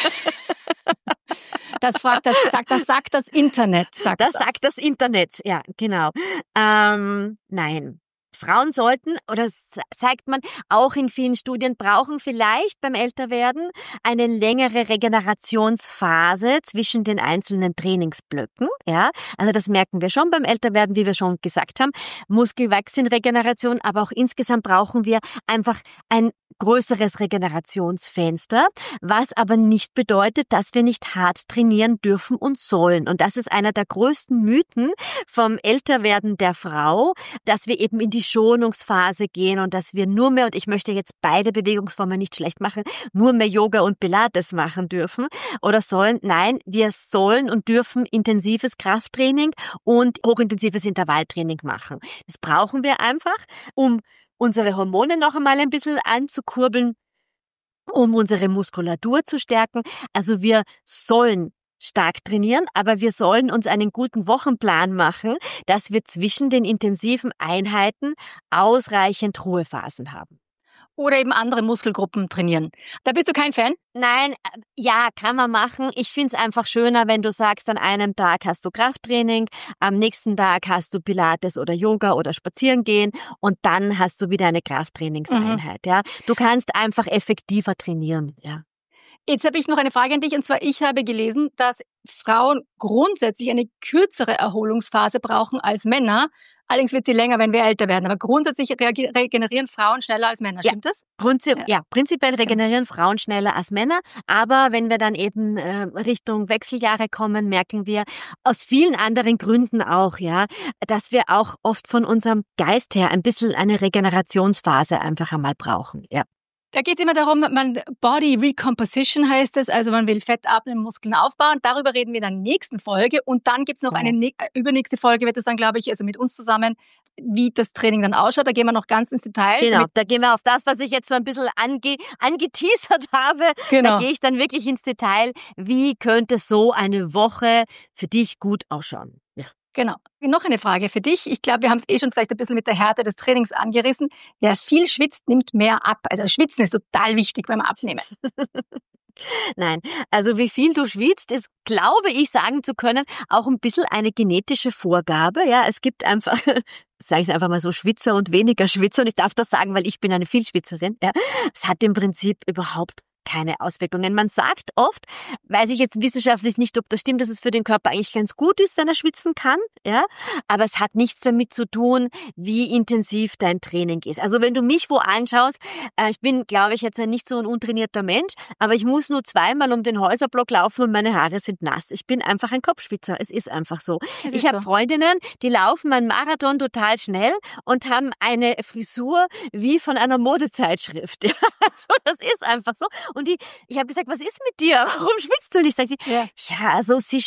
Das fragt das, sagt, das sagt das Internet. Sagt das, das sagt das Internet, ja, genau. Ähm, nein. Frauen sollten, oder zeigt man auch in vielen Studien, brauchen vielleicht beim Älterwerden eine längere Regenerationsphase zwischen den einzelnen Trainingsblöcken. Ja, also das merken wir schon beim Älterwerden, wie wir schon gesagt haben. Muskelwachs in Regeneration, aber auch insgesamt brauchen wir einfach ein größeres Regenerationsfenster, was aber nicht bedeutet, dass wir nicht hart trainieren dürfen und sollen. Und das ist einer der größten Mythen vom Älterwerden der Frau, dass wir eben in die Schonungsphase gehen und dass wir nur mehr, und ich möchte jetzt beide Bewegungsformen nicht schlecht machen, nur mehr Yoga und Pilates machen dürfen oder sollen. Nein, wir sollen und dürfen intensives Krafttraining und hochintensives Intervalltraining machen. Das brauchen wir einfach, um unsere Hormone noch einmal ein bisschen anzukurbeln, um unsere Muskulatur zu stärken. Also wir sollen stark trainieren, aber wir sollen uns einen guten Wochenplan machen, dass wir zwischen den intensiven Einheiten ausreichend Ruhephasen haben. Oder eben andere Muskelgruppen trainieren. Da bist du kein Fan? Nein, ja, kann man machen. Ich find's einfach schöner, wenn du sagst, an einem Tag hast du Krafttraining, am nächsten Tag hast du Pilates oder Yoga oder Spazieren gehen und dann hast du wieder eine Krafttrainingseinheit. Mhm. Ja, du kannst einfach effektiver trainieren. Ja. Jetzt habe ich noch eine Frage an dich, und zwar, ich habe gelesen, dass Frauen grundsätzlich eine kürzere Erholungsphase brauchen als Männer. Allerdings wird sie länger, wenn wir älter werden. Aber grundsätzlich regenerieren Frauen schneller als Männer. Stimmt ja, das? Prinzip, ja. ja, prinzipiell regenerieren Frauen schneller als Männer. Aber wenn wir dann eben äh, Richtung Wechseljahre kommen, merken wir aus vielen anderen Gründen auch, ja, dass wir auch oft von unserem Geist her ein bisschen eine Regenerationsphase einfach einmal brauchen. Ja. Da geht es immer darum, man Body Recomposition heißt es, also man will Fett abnehmen, Muskeln aufbauen. Darüber reden wir in der nächsten Folge. Und dann gibt's noch ja. eine ne- übernächste Folge, wird es dann, glaube ich, also mit uns zusammen, wie das Training dann ausschaut. Da gehen wir noch ganz ins Detail. Genau, da gehen wir auf das, was ich jetzt so ein bisschen ange- angeteasert habe. Genau. Da gehe ich dann wirklich ins Detail. Wie könnte so eine Woche für dich gut ausschauen? Ja. Genau. Noch eine Frage für dich. Ich glaube, wir haben es eh schon vielleicht ein bisschen mit der Härte des Trainings angerissen. Wer viel schwitzt, nimmt mehr ab. Also Schwitzen ist total wichtig beim Abnehmen. Nein, also wie viel du schwitzt, ist, glaube ich, sagen zu können, auch ein bisschen eine genetische Vorgabe. Ja, es gibt einfach, sage ich es einfach mal so, Schwitzer und weniger Schwitzer. Und ich darf das sagen, weil ich bin eine Vielschwitzerin. Ja, es hat im Prinzip überhaupt keine Auswirkungen. Man sagt oft, weiß ich jetzt wissenschaftlich nicht, ob das stimmt, dass es für den Körper eigentlich ganz gut ist, wenn er schwitzen kann, ja, aber es hat nichts damit zu tun, wie intensiv dein Training ist. Also wenn du mich wo anschaust, äh, ich bin, glaube ich, jetzt ein nicht so ein untrainierter Mensch, aber ich muss nur zweimal um den Häuserblock laufen und meine Haare sind nass. Ich bin einfach ein Kopfschwitzer. Es ist einfach so. Ist ich habe so. Freundinnen, die laufen einen Marathon total schnell und haben eine Frisur wie von einer Modezeitschrift. Ja, also das ist einfach so. Und die, ich habe gesagt, was ist mit dir? Warum schwitzt du? Und ich sage sie, ja. ja, also sie schwitzt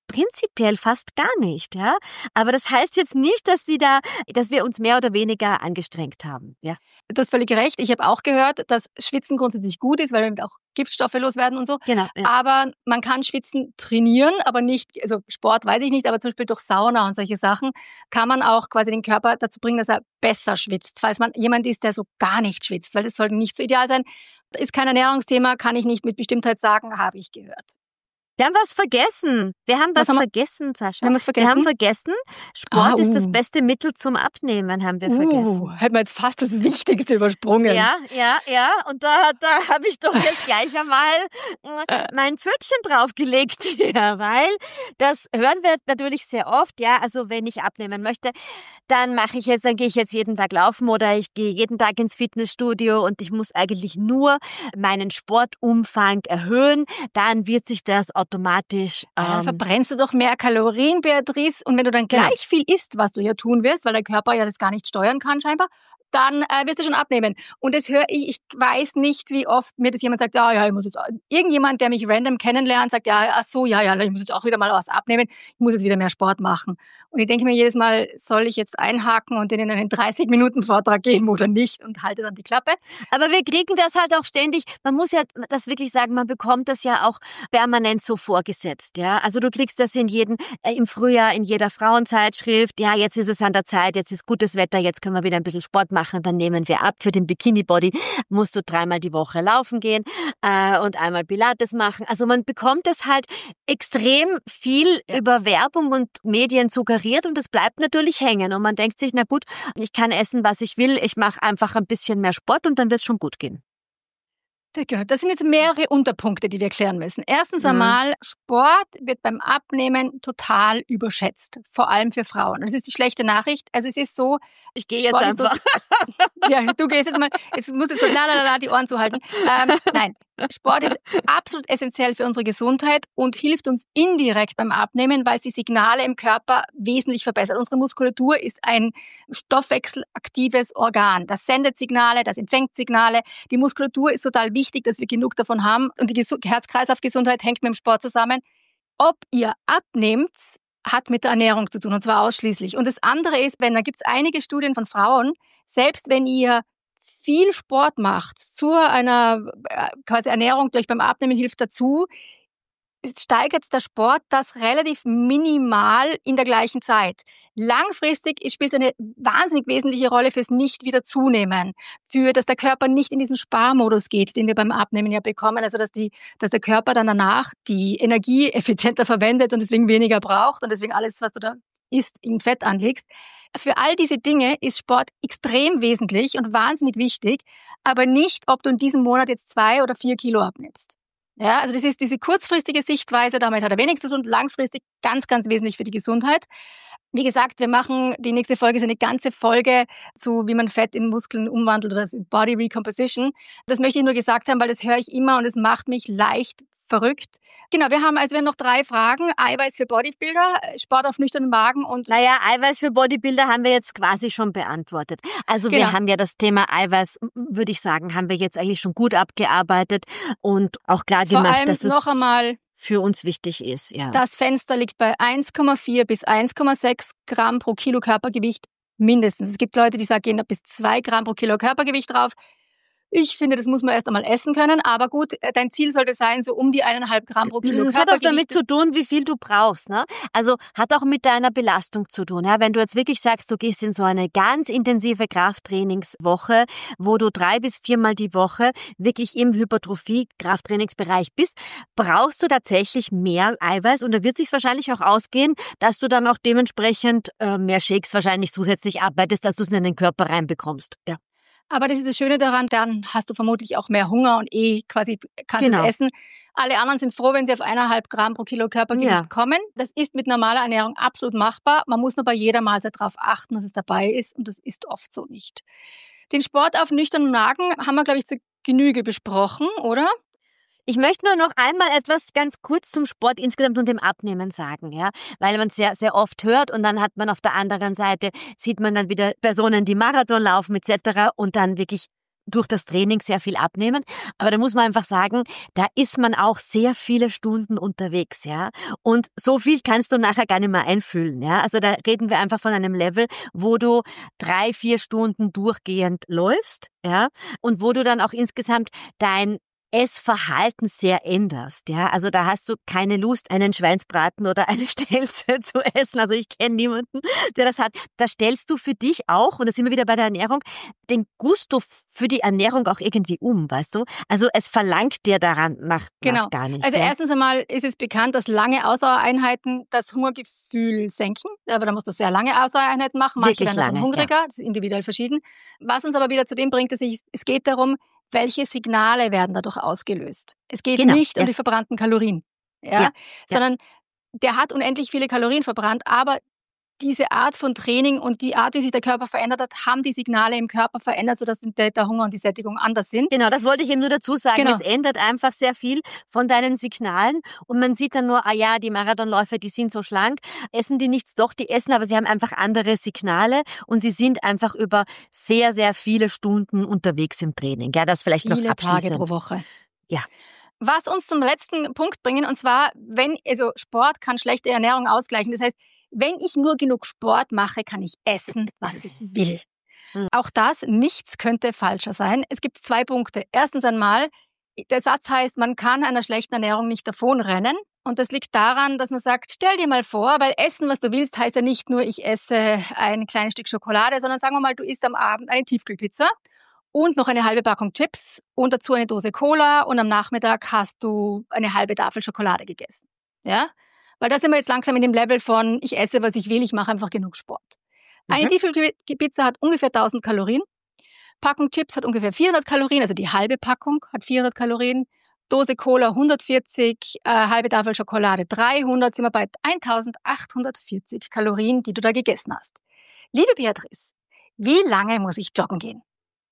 prinzipiell fast gar nicht, ja. Aber das heißt jetzt nicht, dass die da, dass wir uns mehr oder weniger angestrengt haben, ja. Du hast völlig recht. Ich habe auch gehört, dass Schwitzen grundsätzlich gut ist, weil damit auch Giftstoffe loswerden und so. Genau. Ja. Aber man kann Schwitzen trainieren, aber nicht, also Sport weiß ich nicht, aber zum Beispiel durch Sauna und solche Sachen kann man auch quasi den Körper dazu bringen, dass er besser schwitzt, falls man jemand ist, der so gar nicht schwitzt, weil das sollte nicht so ideal sein. Ist kein Ernährungsthema, kann ich nicht mit Bestimmtheit sagen, habe ich gehört. Wir haben was vergessen. Wir haben was, was haben wir? vergessen, Sascha. Wir haben was vergessen? Wir haben vergessen, Sport ah, uh. ist das beste Mittel zum Abnehmen, haben wir uh, vergessen. Hätten wir jetzt fast das Wichtigste übersprungen. Ja, ja, ja. Und da, da habe ich doch jetzt gleich einmal mein Pfötchen draufgelegt hier, weil das hören wir natürlich sehr oft. Ja, also wenn ich abnehmen möchte, dann mache ich jetzt, dann gehe ich jetzt jeden Tag laufen oder ich gehe jeden Tag ins Fitnessstudio und ich muss eigentlich nur meinen Sportumfang erhöhen. Dann wird sich das automatisch. Ähm, dann verbrennst du doch mehr Kalorien, Beatrice. Und wenn du dann gleich genau. viel isst, was du ja tun wirst, weil der Körper ja das gar nicht steuern kann scheinbar, dann äh, wirst du schon abnehmen. Und das höre ich, ich weiß nicht, wie oft mir das jemand sagt, ja, ja, ich muss jetzt, irgendjemand, der mich random kennenlernt, sagt, ja, ach so, ja, ja, ich muss jetzt auch wieder mal was abnehmen, ich muss jetzt wieder mehr Sport machen. Und ich denke mir jedes Mal, soll ich jetzt einhaken und denen einen dreißig-Minuten-Vortrag geben oder nicht und halte dann die Klappe. Aber wir kriegen das halt auch ständig, man muss ja das wirklich sagen, man bekommt das ja auch permanent so vorgesetzt, ja. Also du kriegst das in jedem, äh, im Frühjahr, in jeder Frauenzeitschrift, ja, jetzt ist es an der Zeit, jetzt ist gutes Wetter, jetzt können wir wieder ein bisschen Sport machen, dann nehmen wir ab. Für den Bikini-Body musst du dreimal die Woche laufen gehen äh, und einmal Pilates machen. Also man bekommt es halt extrem viel ja. über Werbung und Medien suggeriert und es bleibt natürlich hängen. Und man denkt sich, na gut, ich kann essen, was ich will, ich mache einfach ein bisschen mehr Sport und dann wird es schon gut gehen. Das sind jetzt mehrere Unterpunkte, die wir klären müssen. Erstens einmal, Sport wird beim Abnehmen total überschätzt, vor allem für Frauen. Das ist die schlechte Nachricht. Also es ist so, ich gehe jetzt einfach. So, ja, du gehst jetzt mal, jetzt musst du so la la la die Ohren zuhalten. Ähm, nein, Sport ist absolut essentiell für unsere Gesundheit und hilft uns indirekt beim Abnehmen, weil es die Signale im Körper wesentlich verbessert. Unsere Muskulatur ist ein stoffwechselaktives Organ. Das sendet Signale, das empfängt Signale. Die Muskulatur ist total wichtig, dass wir genug davon haben. Und die Herz-Kreislauf-Gesundheit hängt mit dem Sport zusammen. Ob ihr abnehmt, hat mit der Ernährung zu tun, und zwar ausschließlich. Und das andere ist, wenn da gibt es einige Studien von Frauen, selbst wenn ihr viel Sport macht, zu einer quasi Ernährung, die euch beim Abnehmen hilft, dazu, steigert der Sport das relativ minimal in der gleichen Zeit. Langfristig spielt es eine wahnsinnig wesentliche Rolle fürs Nicht-Wieder-Zunehmen, für, dass der Körper nicht in diesen Sparmodus geht, den wir beim Abnehmen ja bekommen, also dass, die, dass der Körper dann danach die Energie effizienter verwendet und deswegen weniger braucht und deswegen alles, was du da isst, in Fett anlegst. Für all diese Dinge ist Sport extrem wesentlich und wahnsinnig wichtig, aber nicht, ob du in diesem Monat jetzt zwei oder vier Kilo abnimmst. Ja, also das ist diese kurzfristige Sichtweise, damit hat er wenig zu tun, langfristig ganz, ganz wesentlich für die Gesundheit. Wie gesagt, wir machen, die nächste Folge ist eine ganze Folge zu, wie man Fett in Muskeln umwandelt oder Body Recomposition. Das möchte ich nur gesagt haben, weil das höre ich immer und es macht mich leicht verrückt. Genau, wir haben also wir haben noch drei Fragen. Eiweiß für Bodybuilder, Sport auf nüchternen Magen und... Naja, Eiweiß für Bodybuilder haben wir jetzt quasi schon beantwortet. Also genau. Wir haben ja das Thema Eiweiß, würde ich sagen, haben wir jetzt eigentlich schon gut abgearbeitet und auch klar Vor gemacht, allem dass es noch einmal für uns wichtig ist. Ja. Das Fenster liegt bei eins Komma vier bis eins Komma sechs Gramm pro Kilo Körpergewicht mindestens. Es gibt Leute, die sagen, gehen da bis zwei Gramm pro Kilo Körpergewicht drauf. Ich finde, das muss man erst einmal essen können. Aber gut, dein Ziel sollte sein, so um die eineinhalb Gramm pro Kilo das Körpergewicht. Hat auch damit zu tun, wie viel du brauchst. Ne? Also hat auch mit deiner Belastung zu tun. Ja? Wenn du jetzt wirklich sagst, du gehst in so eine ganz intensive Krafttrainingswoche, wo du drei bis viermal die Woche wirklich im Hypertrophie-Krafttrainingsbereich bist, brauchst du tatsächlich mehr Eiweiß. Und da wird es sich wahrscheinlich auch ausgehen, dass du dann auch dementsprechend äh, mehr Shakes wahrscheinlich zusätzlich arbeitest, dass du es in den Körper reinbekommst. Ja. Aber das ist das Schöne daran, dann hast du vermutlich auch mehr Hunger und eh quasi kannst genau. es essen. Alle anderen sind froh, wenn sie auf eineinhalb Gramm pro Kilo Körpergewicht ja. kommen. Das ist mit normaler Ernährung absolut machbar. Man muss nur bei jeder Mahlzeit darauf achten, dass es dabei ist und das ist oft so nicht. Den Sport auf nüchternen Magen haben wir, glaube ich, zu Genüge besprochen, oder? Ich möchte nur noch einmal etwas ganz kurz zum Sport insgesamt und dem Abnehmen sagen, ja, weil man es sehr, sehr oft hört und dann hat man auf der anderen Seite, sieht man dann wieder Personen, die Marathon laufen et cetera und dann wirklich durch das Training sehr viel abnehmen. Aber da muss man einfach sagen, da ist man auch sehr viele Stunden unterwegs, ja. Und so viel kannst du nachher gar nicht mehr einfüllen, ja. Also da reden wir einfach von einem Level, wo du drei, vier Stunden durchgehend läufst, ja. Und wo du dann auch insgesamt dein Essverhalten sehr änderst, ja. Also da hast du keine Lust, einen Schweinsbraten oder eine Stelze zu essen. Also ich kenne niemanden, der das hat. Da stellst du für dich auch, und da sind wir wieder bei der Ernährung, den Gusto für die Ernährung auch irgendwie um, weißt du? Also es verlangt dir daran nach, genau. nach gar nicht. Also ja? erstens einmal ist es bekannt, dass lange Ausdauereinheiten das Hungergefühl senken. Aber da musst du sehr lange Ausdauereinheiten machen. Manche Wirklich werden davon lange, hungriger, ja. das ist individuell verschieden. Was uns aber wieder zu dem bringt, dass ich, es geht darum, welche Signale werden dadurch ausgelöst. Es geht Genau, nicht um ja. die verbrannten Kalorien, ja, Ja, ja. sondern der hat unendlich viele Kalorien verbrannt, aber diese Art von Training und die Art, wie sich der Körper verändert hat, haben die Signale im Körper verändert, sodass der, der Hunger und die Sättigung anders sind. Genau, das wollte ich eben nur dazu sagen. Genau. Es ändert einfach sehr viel von deinen Signalen und man sieht dann nur, ah ja, die Marathonläufer, die sind so schlank, essen die nichts, doch, die essen, aber sie haben einfach andere Signale und sie sind einfach über sehr, sehr viele Stunden unterwegs im Training. Ja, das vielleicht Viele noch abschließend. Tage pro Woche. Ja. Was uns zum letzten Punkt bringen, und zwar, wenn, also Sport kann schlechte Ernährung ausgleichen. Das heißt, wenn ich nur genug Sport mache, kann ich essen, was ich will. Mhm. Auch das, nichts könnte falscher sein. Es gibt zwei Punkte. Erstens einmal, der Satz heißt, man kann einer schlechten Ernährung nicht davonrennen. Und das liegt daran, dass man sagt, stell dir mal vor, weil essen, was du willst, heißt ja nicht nur, ich esse ein kleines Stück Schokolade, sondern sagen wir mal, du isst am Abend eine Tiefkühlpizza und noch eine halbe Packung Chips und dazu eine Dose Cola und am Nachmittag hast du eine halbe Tafel Schokolade gegessen. Ja? Weil da sind wir jetzt langsam in dem Level von, ich esse, was ich will, ich mache einfach genug Sport. Mhm. Eine Tiefkühlpizza hat ungefähr tausend Kalorien. Packung Chips hat ungefähr vierhundert Kalorien, also die halbe Packung hat vierhundert Kalorien. Dose Cola hundertvierzig, äh, halbe Tafel Schokolade dreihundert, sind wir bei eintausendachthundertvierzig Kalorien, die du da gegessen hast. Liebe Beatrice, wie lange muss ich joggen gehen?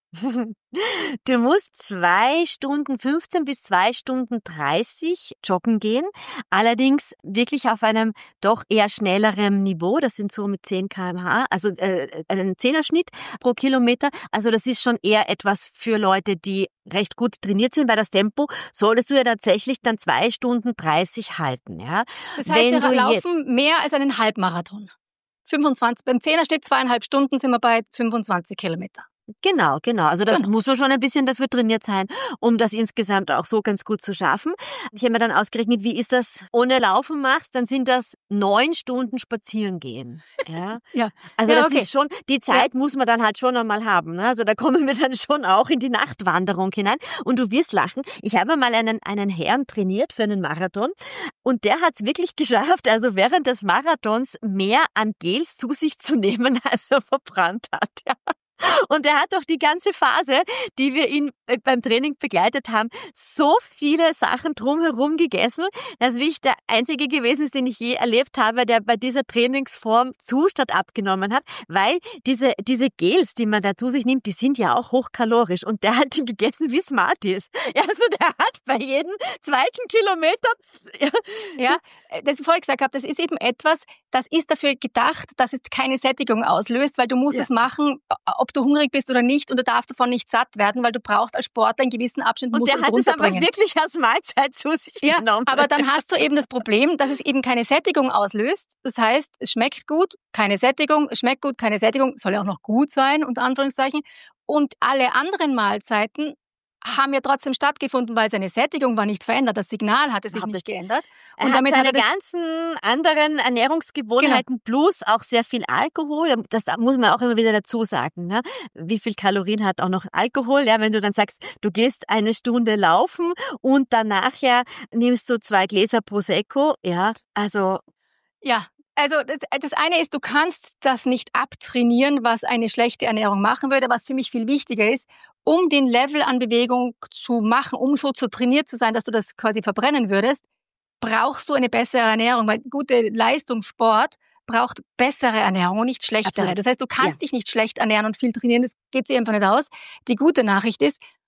Du musst zwei Stunden fünfzehn bis zwei Stunden dreißig joggen gehen. Allerdings wirklich auf einem doch eher schnellerem Niveau. Das sind so mit zehn Kilometer pro Stunde, also äh, einen Zehnerschnitt pro Kilometer. Also das ist schon eher etwas für Leute, die recht gut trainiert sind, weil das Tempo solltest du ja tatsächlich dann zwei Stunden dreißig halten. Ja? Das heißt, Wenn wir du laufen jetzt mehr als einen Halbmarathon. fünfundzwanzig, beim Zehnerschnitt zweieinhalb Stunden sind wir bei fünfundzwanzig Kilometer. Genau, genau. Also das Genau. muss man schon ein bisschen dafür trainiert sein, um das insgesamt auch so ganz gut zu schaffen. Ich habe mir dann ausgerechnet, wie ist das, ohne Laufen machst, dann sind das neun Stunden spazieren gehen. Ja. Ja. Also Ja, das okay. ist schon, die Zeit muss man dann halt schon einmal haben. Ne? Also da kommen wir dann schon auch in die Nachtwanderung hinein. Und du wirst lachen. Ich habe mal einen, einen Herrn trainiert für einen Marathon und der hat es wirklich geschafft, also während des Marathons mehr an Gels zu sich zu nehmen, als er verbrannt hat. Ja. Und er hat doch die ganze Phase, die wir ihn beim Training begleitet haben, so viele Sachen drumherum gegessen, dass ich der Einzige gewesen ist, den ich je erlebt habe, der bei dieser Trainingsform Zustand abgenommen hat, weil diese diese Gels, die man da zu sich nimmt, die sind ja auch hochkalorisch und der hat die gegessen wie Smarties. Also der hat bei jedem zweiten Kilometer... Ja, Ja, das ich vorher gesagt habe, das ist eben etwas, das ist dafür gedacht, dass es keine Sättigung auslöst, weil du musst Ja. es machen, ob du hungrig bist oder nicht, und du darfst davon nicht satt werden, weil du brauchst als Sportler einen gewissen Abschnitt, und musst der du es hat es einfach runterbringen. wirklich als Mahlzeit zu sich Ja, genommen. aber dann hast du eben das Problem, dass es eben keine Sättigung auslöst. Das heißt, es schmeckt gut, keine Sättigung, es schmeckt gut, keine Sättigung, soll ja auch noch gut sein, unter Anführungszeichen. Und alle anderen Mahlzeiten haben ja trotzdem stattgefunden, weil seine Sättigung war nicht verändert. Das Signal hatte sich Überhaupt nicht nicht. geändert. Er Und hat damit seine hat er das, ganzen anderen Ernährungsgewohnheiten plus auch sehr viel Alkohol. Das muss man auch immer wieder dazu sagen. Ne? Wie viel Kalorien hat auch noch Alkohol? Ja, wenn du dann sagst, du gehst eine Stunde laufen und danach ja nimmst du zwei Gläser Prosecco. Ja, also ja, also das, das eine ist, du kannst das nicht abtrainieren, was eine schlechte Ernährung machen würde. Was für mich viel wichtiger ist, um den Level an Bewegung zu machen, um so zu trainiert zu sein, dass du das quasi verbrennen würdest, brauchst du eine bessere Ernährung, weil gute Leistung, Sport braucht bessere Ernährung und nicht schlechtere. Absolut. Das heißt, du kannst Ja. dich nicht schlecht ernähren und viel trainieren, das geht sich einfach nicht aus. Die gute Nachricht ist,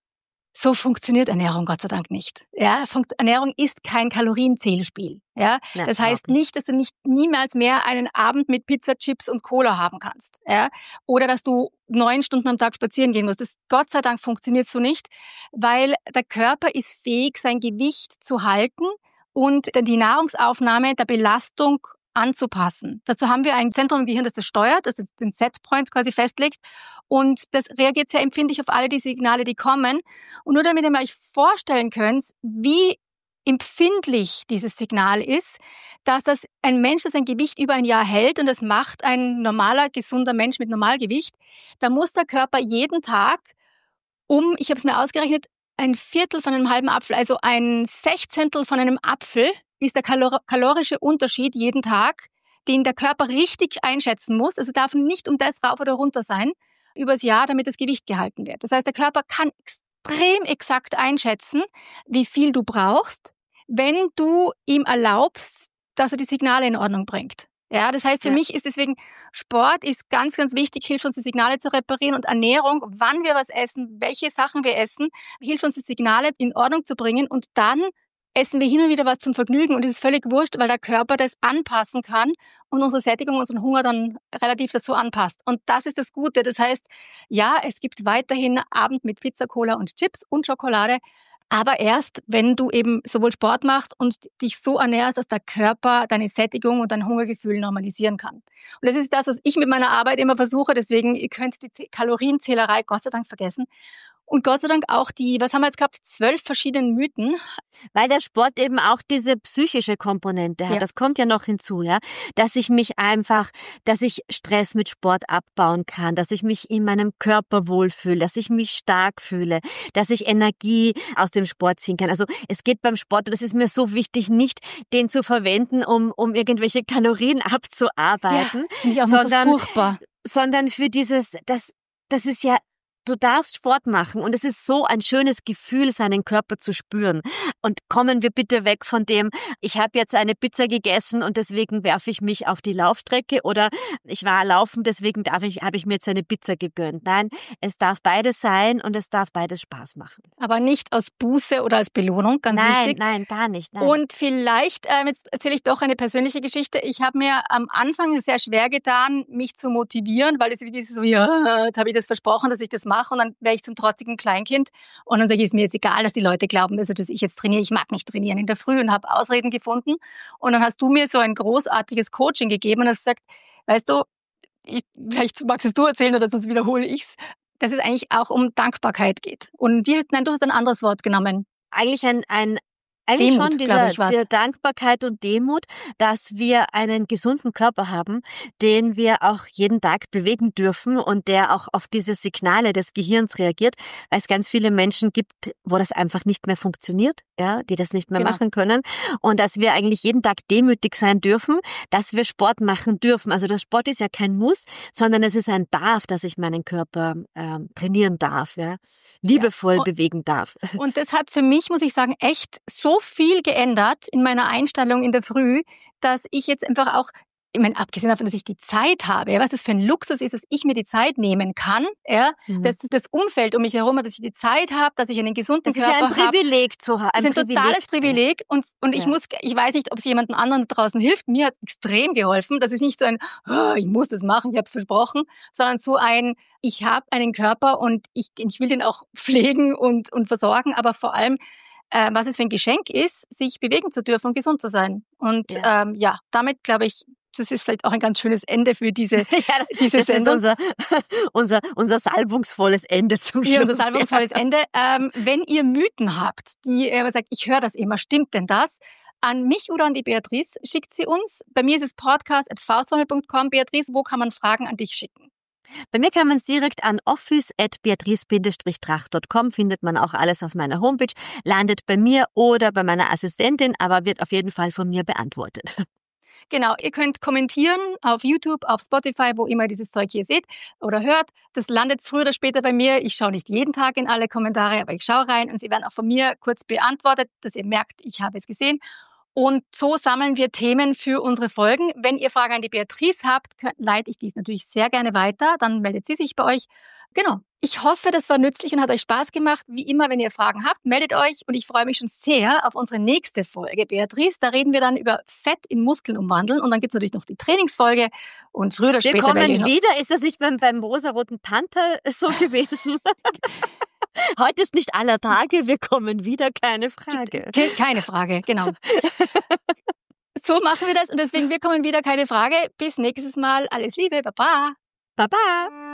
So funktioniert Ernährung Gott sei Dank nicht. Ja, Ernährung ist kein Kalorienzählspiel. Ja, Ja, das heißt nicht, dass du nicht niemals mehr einen Abend mit Pizza, Chips und Cola haben kannst. Ja, oder dass du neun Stunden am Tag spazieren gehen musst. Das, Gott sei Dank funktioniert so nicht, weil der Körper ist fähig, sein Gewicht zu halten und die Nahrungsaufnahme der Belastung anzupassen. Dazu haben wir ein Zentrum im Gehirn, das das steuert, das den Setpoint quasi festlegt und das reagiert sehr empfindlich auf alle die Signale, die kommen. Und nur damit ihr euch vorstellen könnt, wie empfindlich dieses Signal ist, dass das ein Mensch, das sein Gewicht über ein Jahr hält und das macht ein normaler, gesunder Mensch mit Normalgewicht, da muss der Körper jeden Tag um, ich habe es mir ausgerechnet, ein Viertel von einem halben Apfel, also ein Sechzehntel von einem Apfel, ist der kalor- kalorische Unterschied jeden Tag, den der Körper richtig einschätzen muss. Also darf nicht um das rauf oder runter sein, übers Jahr, damit das Gewicht gehalten wird. Das heißt, der Körper kann extrem exakt einschätzen, wie viel du brauchst, wenn du ihm erlaubst, dass er die Signale in Ordnung bringt. Ja, das heißt, für ja. mich ist deswegen Sport ist ganz, ganz wichtig, hilft uns die Signale zu reparieren und Ernährung, wann wir was essen, welche Sachen wir essen, hilft uns die Signale in Ordnung zu bringen und dann essen wir hin und wieder was zum Vergnügen und es ist völlig wurscht, weil der Körper das anpassen kann und unsere Sättigung, unseren Hunger dann relativ dazu anpasst. Und das ist das Gute. Das heißt, ja, es gibt weiterhin Abend mit Pizza, Cola und Chips und Schokolade, aber erst, wenn du eben sowohl Sport machst und dich so ernährst, dass der Körper deine Sättigung und dein Hungergefühl normalisieren kann. Und das ist das, was ich mit meiner Arbeit immer versuche. Deswegen, ihr könnt die Kalorienzählerei Gott sei Dank vergessen. Und Gott sei Dank auch die, was haben wir jetzt gehabt, zwölf verschiedenen Mythen. Weil der Sport eben auch diese psychische Komponente hat. Ja. Das kommt ja noch hinzu, ja, dass ich mich einfach, dass ich Stress mit Sport abbauen kann, dass ich mich in meinem Körper wohlfühle, dass ich mich stark fühle, dass ich Energie aus dem Sport ziehen kann. Also es geht beim Sport, und das ist mir so wichtig, nicht den zu verwenden, um um irgendwelche Kalorien abzuarbeiten, ja, finde ich auch sondern, so furchtbar. sondern für dieses, das, das ist ja, du darfst Sport machen und es ist so ein schönes Gefühl, seinen Körper zu spüren. Und kommen wir bitte weg von dem, ich habe jetzt eine Pizza gegessen und deswegen werfe ich mich auf die Laufstrecke oder ich war laufen, deswegen darf ich, habe ich mir jetzt eine Pizza gegönnt. Nein, es darf beides sein und es darf beides Spaß machen. Aber nicht aus Buße oder als Belohnung, ganz nein, wichtig. Nein, nein, gar nicht. Nein. Und vielleicht, äh, jetzt erzähle ich doch eine persönliche Geschichte. Ich habe mir am Anfang sehr schwer getan, mich zu motivieren, weil es wie dieses so, ja, jetzt habe ich das versprochen, dass ich das mache und dann wäre ich zum trotzigen Kleinkind und dann sage ich, ist mir jetzt egal, dass die Leute glauben, also, dass ich jetzt trainiere. Ich mag nicht trainieren in der Früh und habe Ausreden gefunden. Und dann hast du mir so ein großartiges Coaching gegeben und hast gesagt, weißt du, ich, vielleicht magst es du erzählen oder sonst wiederhole ich's, dass es eigentlich auch um Dankbarkeit geht. Und wie, nein, du hast ein anderes Wort genommen. Eigentlich ein, ein Eigentlich Demut, schon dieser ich, was. der Dankbarkeit und Demut, dass wir einen gesunden Körper haben, den wir auch jeden Tag bewegen dürfen und der auch auf diese Signale des Gehirns reagiert, weil es ganz viele Menschen gibt, wo das einfach nicht mehr funktioniert, ja, die das nicht mehr genau. machen können und dass wir eigentlich jeden Tag demütig sein dürfen, dass wir Sport machen dürfen. Also das Sport ist ja kein Muss, sondern es ist ein Darf, dass ich meinen Körper ähm, trainieren darf, ja, liebevoll ja. und, bewegen darf. Und das hat für mich, muss ich sagen, echt so viel geändert in meiner Einstellung in der Früh, dass ich jetzt einfach auch, ich meine, abgesehen davon, dass ich die Zeit habe, ja, was das für ein Luxus ist, dass ich mir die Zeit nehmen kann, ja, mhm. dass das Umfeld um mich herum hat, dass ich die Zeit habe, dass ich einen gesunden das Körper habe. Das ist ja ein Privileg hab. zu haben. Das ist ein Privileg. totales Privileg und, und ich ja. muss, ich weiß nicht, ob es jemandem anderen da draußen hilft. Mir hat es extrem geholfen, dass ich nicht so ein, oh, ich muss das machen, ich habe es versprochen, sondern so ein, ich habe einen Körper und ich, ich will den auch pflegen und, und versorgen, aber vor allem, äh, was es für ein Geschenk ist, sich bewegen zu dürfen und gesund zu sein. Und ja, ähm, ja damit glaube ich, das ist vielleicht auch ein ganz schönes Ende für diese, ja, diese das Sendung. Ist unser, unser, unser salbungsvolles Ende zum Schluss. Ja, unser salbungsvolles ja. Ende. Ähm, wenn ihr Mythen habt, die ihr sagt, ich höre das immer, stimmt denn das? An mich oder an die Beatrice, schickt sie uns. Bei mir ist es podcast at faustformel punkt com. Beatrice, wo kann man Fragen an dich schicken? Bei mir kann man es direkt an office at beatrice tracht punkt com, findet man auch alles auf meiner Homepage, landet bei mir oder bei meiner Assistentin, aber wird auf jeden Fall von mir beantwortet. Genau, ihr könnt kommentieren auf YouTube, auf Spotify, wo immer ihr dieses Zeug hier seht oder hört. Das landet früher oder später bei mir. Ich schaue nicht jeden Tag in alle Kommentare, aber ich schaue rein und sie werden auch von mir kurz beantwortet, dass ihr merkt, ich habe es gesehen. Und so sammeln wir Themen für unsere Folgen. Wenn ihr Fragen an die Beatrice habt, leite ich dies natürlich sehr gerne weiter. Dann meldet sie sich bei euch. Genau. Ich hoffe, das war nützlich und hat euch Spaß gemacht. Wie immer, wenn ihr Fragen habt, meldet euch. Und ich freue mich schon sehr auf unsere nächste Folge, Beatrice. Da reden wir dann über Fett in Muskeln umwandeln. Und dann gibt es natürlich noch die Trainingsfolge. Und früher oder Wir später... kommen werde ich noch wieder. Ist das nicht beim, beim rosaroten Panther so gewesen? Heute ist nicht aller Tage. Wir kommen wieder, keine Frage. Ke- Keine Frage, genau. So machen wir das. Und deswegen, wir kommen wieder, keine Frage. Bis nächstes Mal. Alles Liebe. Baba. Baba.